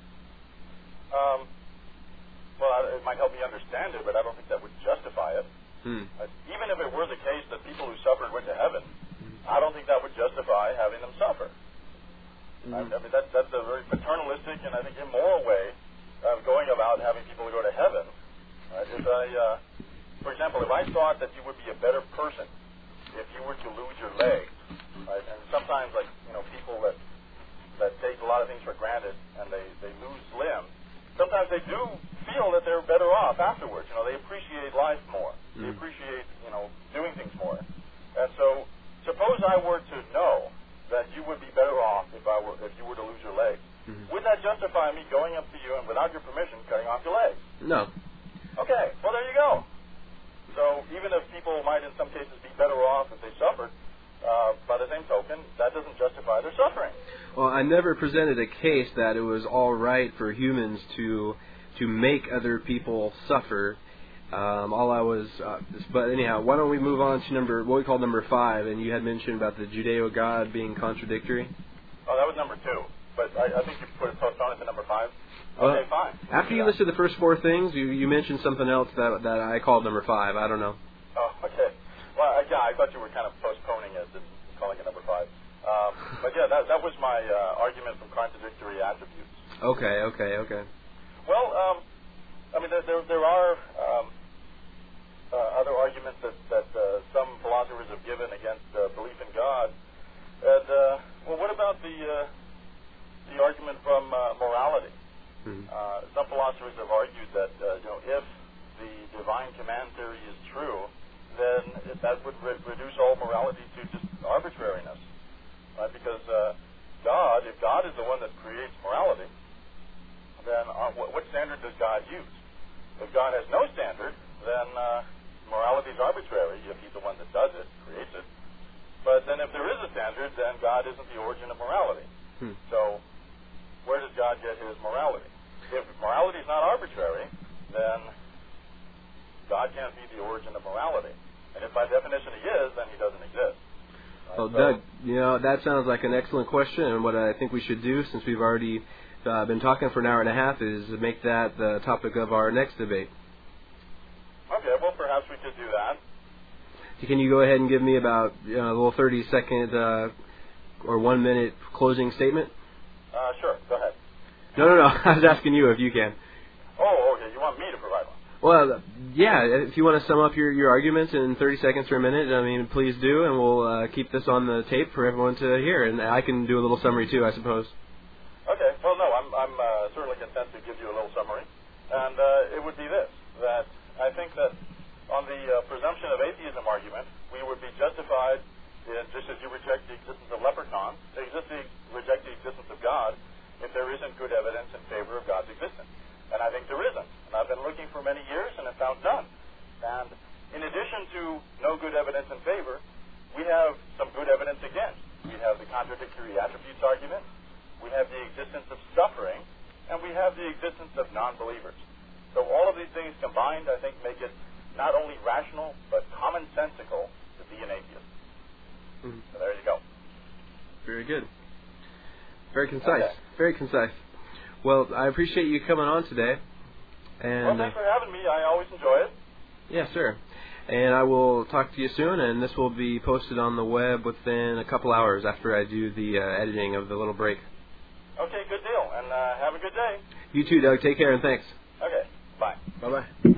Um, well, it might help me understand it, but I don't think that would justify it. Hmm. Uh, even if it were the case that people who suffered went to heaven, hmm. I don't think that would justify having them suffer. Mm-hmm. I mean, that, that's a very paternalistic and I think immoral way of going about having people go to heaven. Right? If I, uh, for example, if I thought that you would be a better person if you were to lose your leg, right? And sometimes, like, you know, people that that take a lot of things for granted and they, they lose limbs, sometimes they do feel that they're better off afterwards. You know, they appreciate life more. Mm-hmm. They appreciate, you know, doing things more. And so, suppose I were to know that you would be better off if I were if you were to lose your leg. Mm-hmm. Would that justify me going up to you and without your permission cutting off your leg? No. Okay, well there you go. So even if people might in some cases be better off if they suffered, uh, by the same token, that doesn't justify their suffering. Well, I never presented a case that it was all right for humans to to make other people suffer. Um, all I was, uh, but anyhow, why don't we move on to number what we call number five? And you had mentioned about the Judeo God being contradictory. Oh, that was number two, but I, I think you put it postponed it to number five. Well, okay, fine. After you listed the first four things, you, you mentioned something else that that I called number five. I don't know. Oh, okay. Well, I, yeah, I thought you were kind of postponing it and calling it number five. Um, but yeah, that that was my uh, argument from contradictory attributes. Okay, okay, okay. Well, um, I mean, there there, there are. Um, Uh, other arguments that, that uh, some philosophers have given against uh, belief in God. And, uh, well, what about the uh, the argument from uh, morality? Mm-hmm. Uh, some philosophers have argued that, uh, you know, if the divine command theory is true, then it, that would re- reduce all morality to just arbitrariness. Right? Because uh, God, if God is the one that creates morality, then uh, what, what standard does God use? If God has no standard, then uh, morality is arbitrary if he's the one that does it, creates it. But then if there is a standard, then God isn't the origin of morality. Hmm. So where does God get his morality? If morality is not arbitrary, then can't be the origin of morality. And if by definition he is, then he doesn't exist. Right? Well, so, Doug, you know, that sounds like an excellent question, and what I think we should do, since we've already uh, been talking for an hour and a half, is make that the topic of our next debate. Okay, well, perhaps we could do that. Can you go ahead and give me about you know, a little thirty-second uh, or one-minute closing statement? Uh, sure, go ahead. No, no, no. I was asking you if you can. Oh, okay. You want me to provide one? Well, yeah. If you want to sum up your, your arguments in thirty seconds or a minute, I mean, please do, and we'll uh, keep this on the tape for everyone to hear. And I can do a little summary too, I suppose. Okay. Well, no, I'm I'm uh, certainly content to give you a little summary, and uh, it would be this: that I think that on the uh, presumption of atheism argument, we would be justified, in, just as you reject the existence of leprechauns, exist the, reject the existence of God, if there isn't good evidence in favor of God's existence. And I think there isn't. And I've been looking for many years and have found none. And in addition to no good evidence in favor, we have some good evidence against. We have the contradictory attributes argument, we have the existence of suffering, and we have the existence of non-believers. So all of these things combined, I think, make it not only rational, but commonsensical to be an atheist. Mm-hmm. So there you go. Very good. Very concise. Okay. Very concise. Well, I appreciate you coming on today. And well, thanks for having me. I always enjoy it. Yes, sir. And I will talk to you soon, and this will be posted on the web within a couple hours after I do the uh, editing of the little break. Okay, good deal. And uh, have a good day. You too, Doug. Take care, and thanks. Okay, bye. Bye-bye.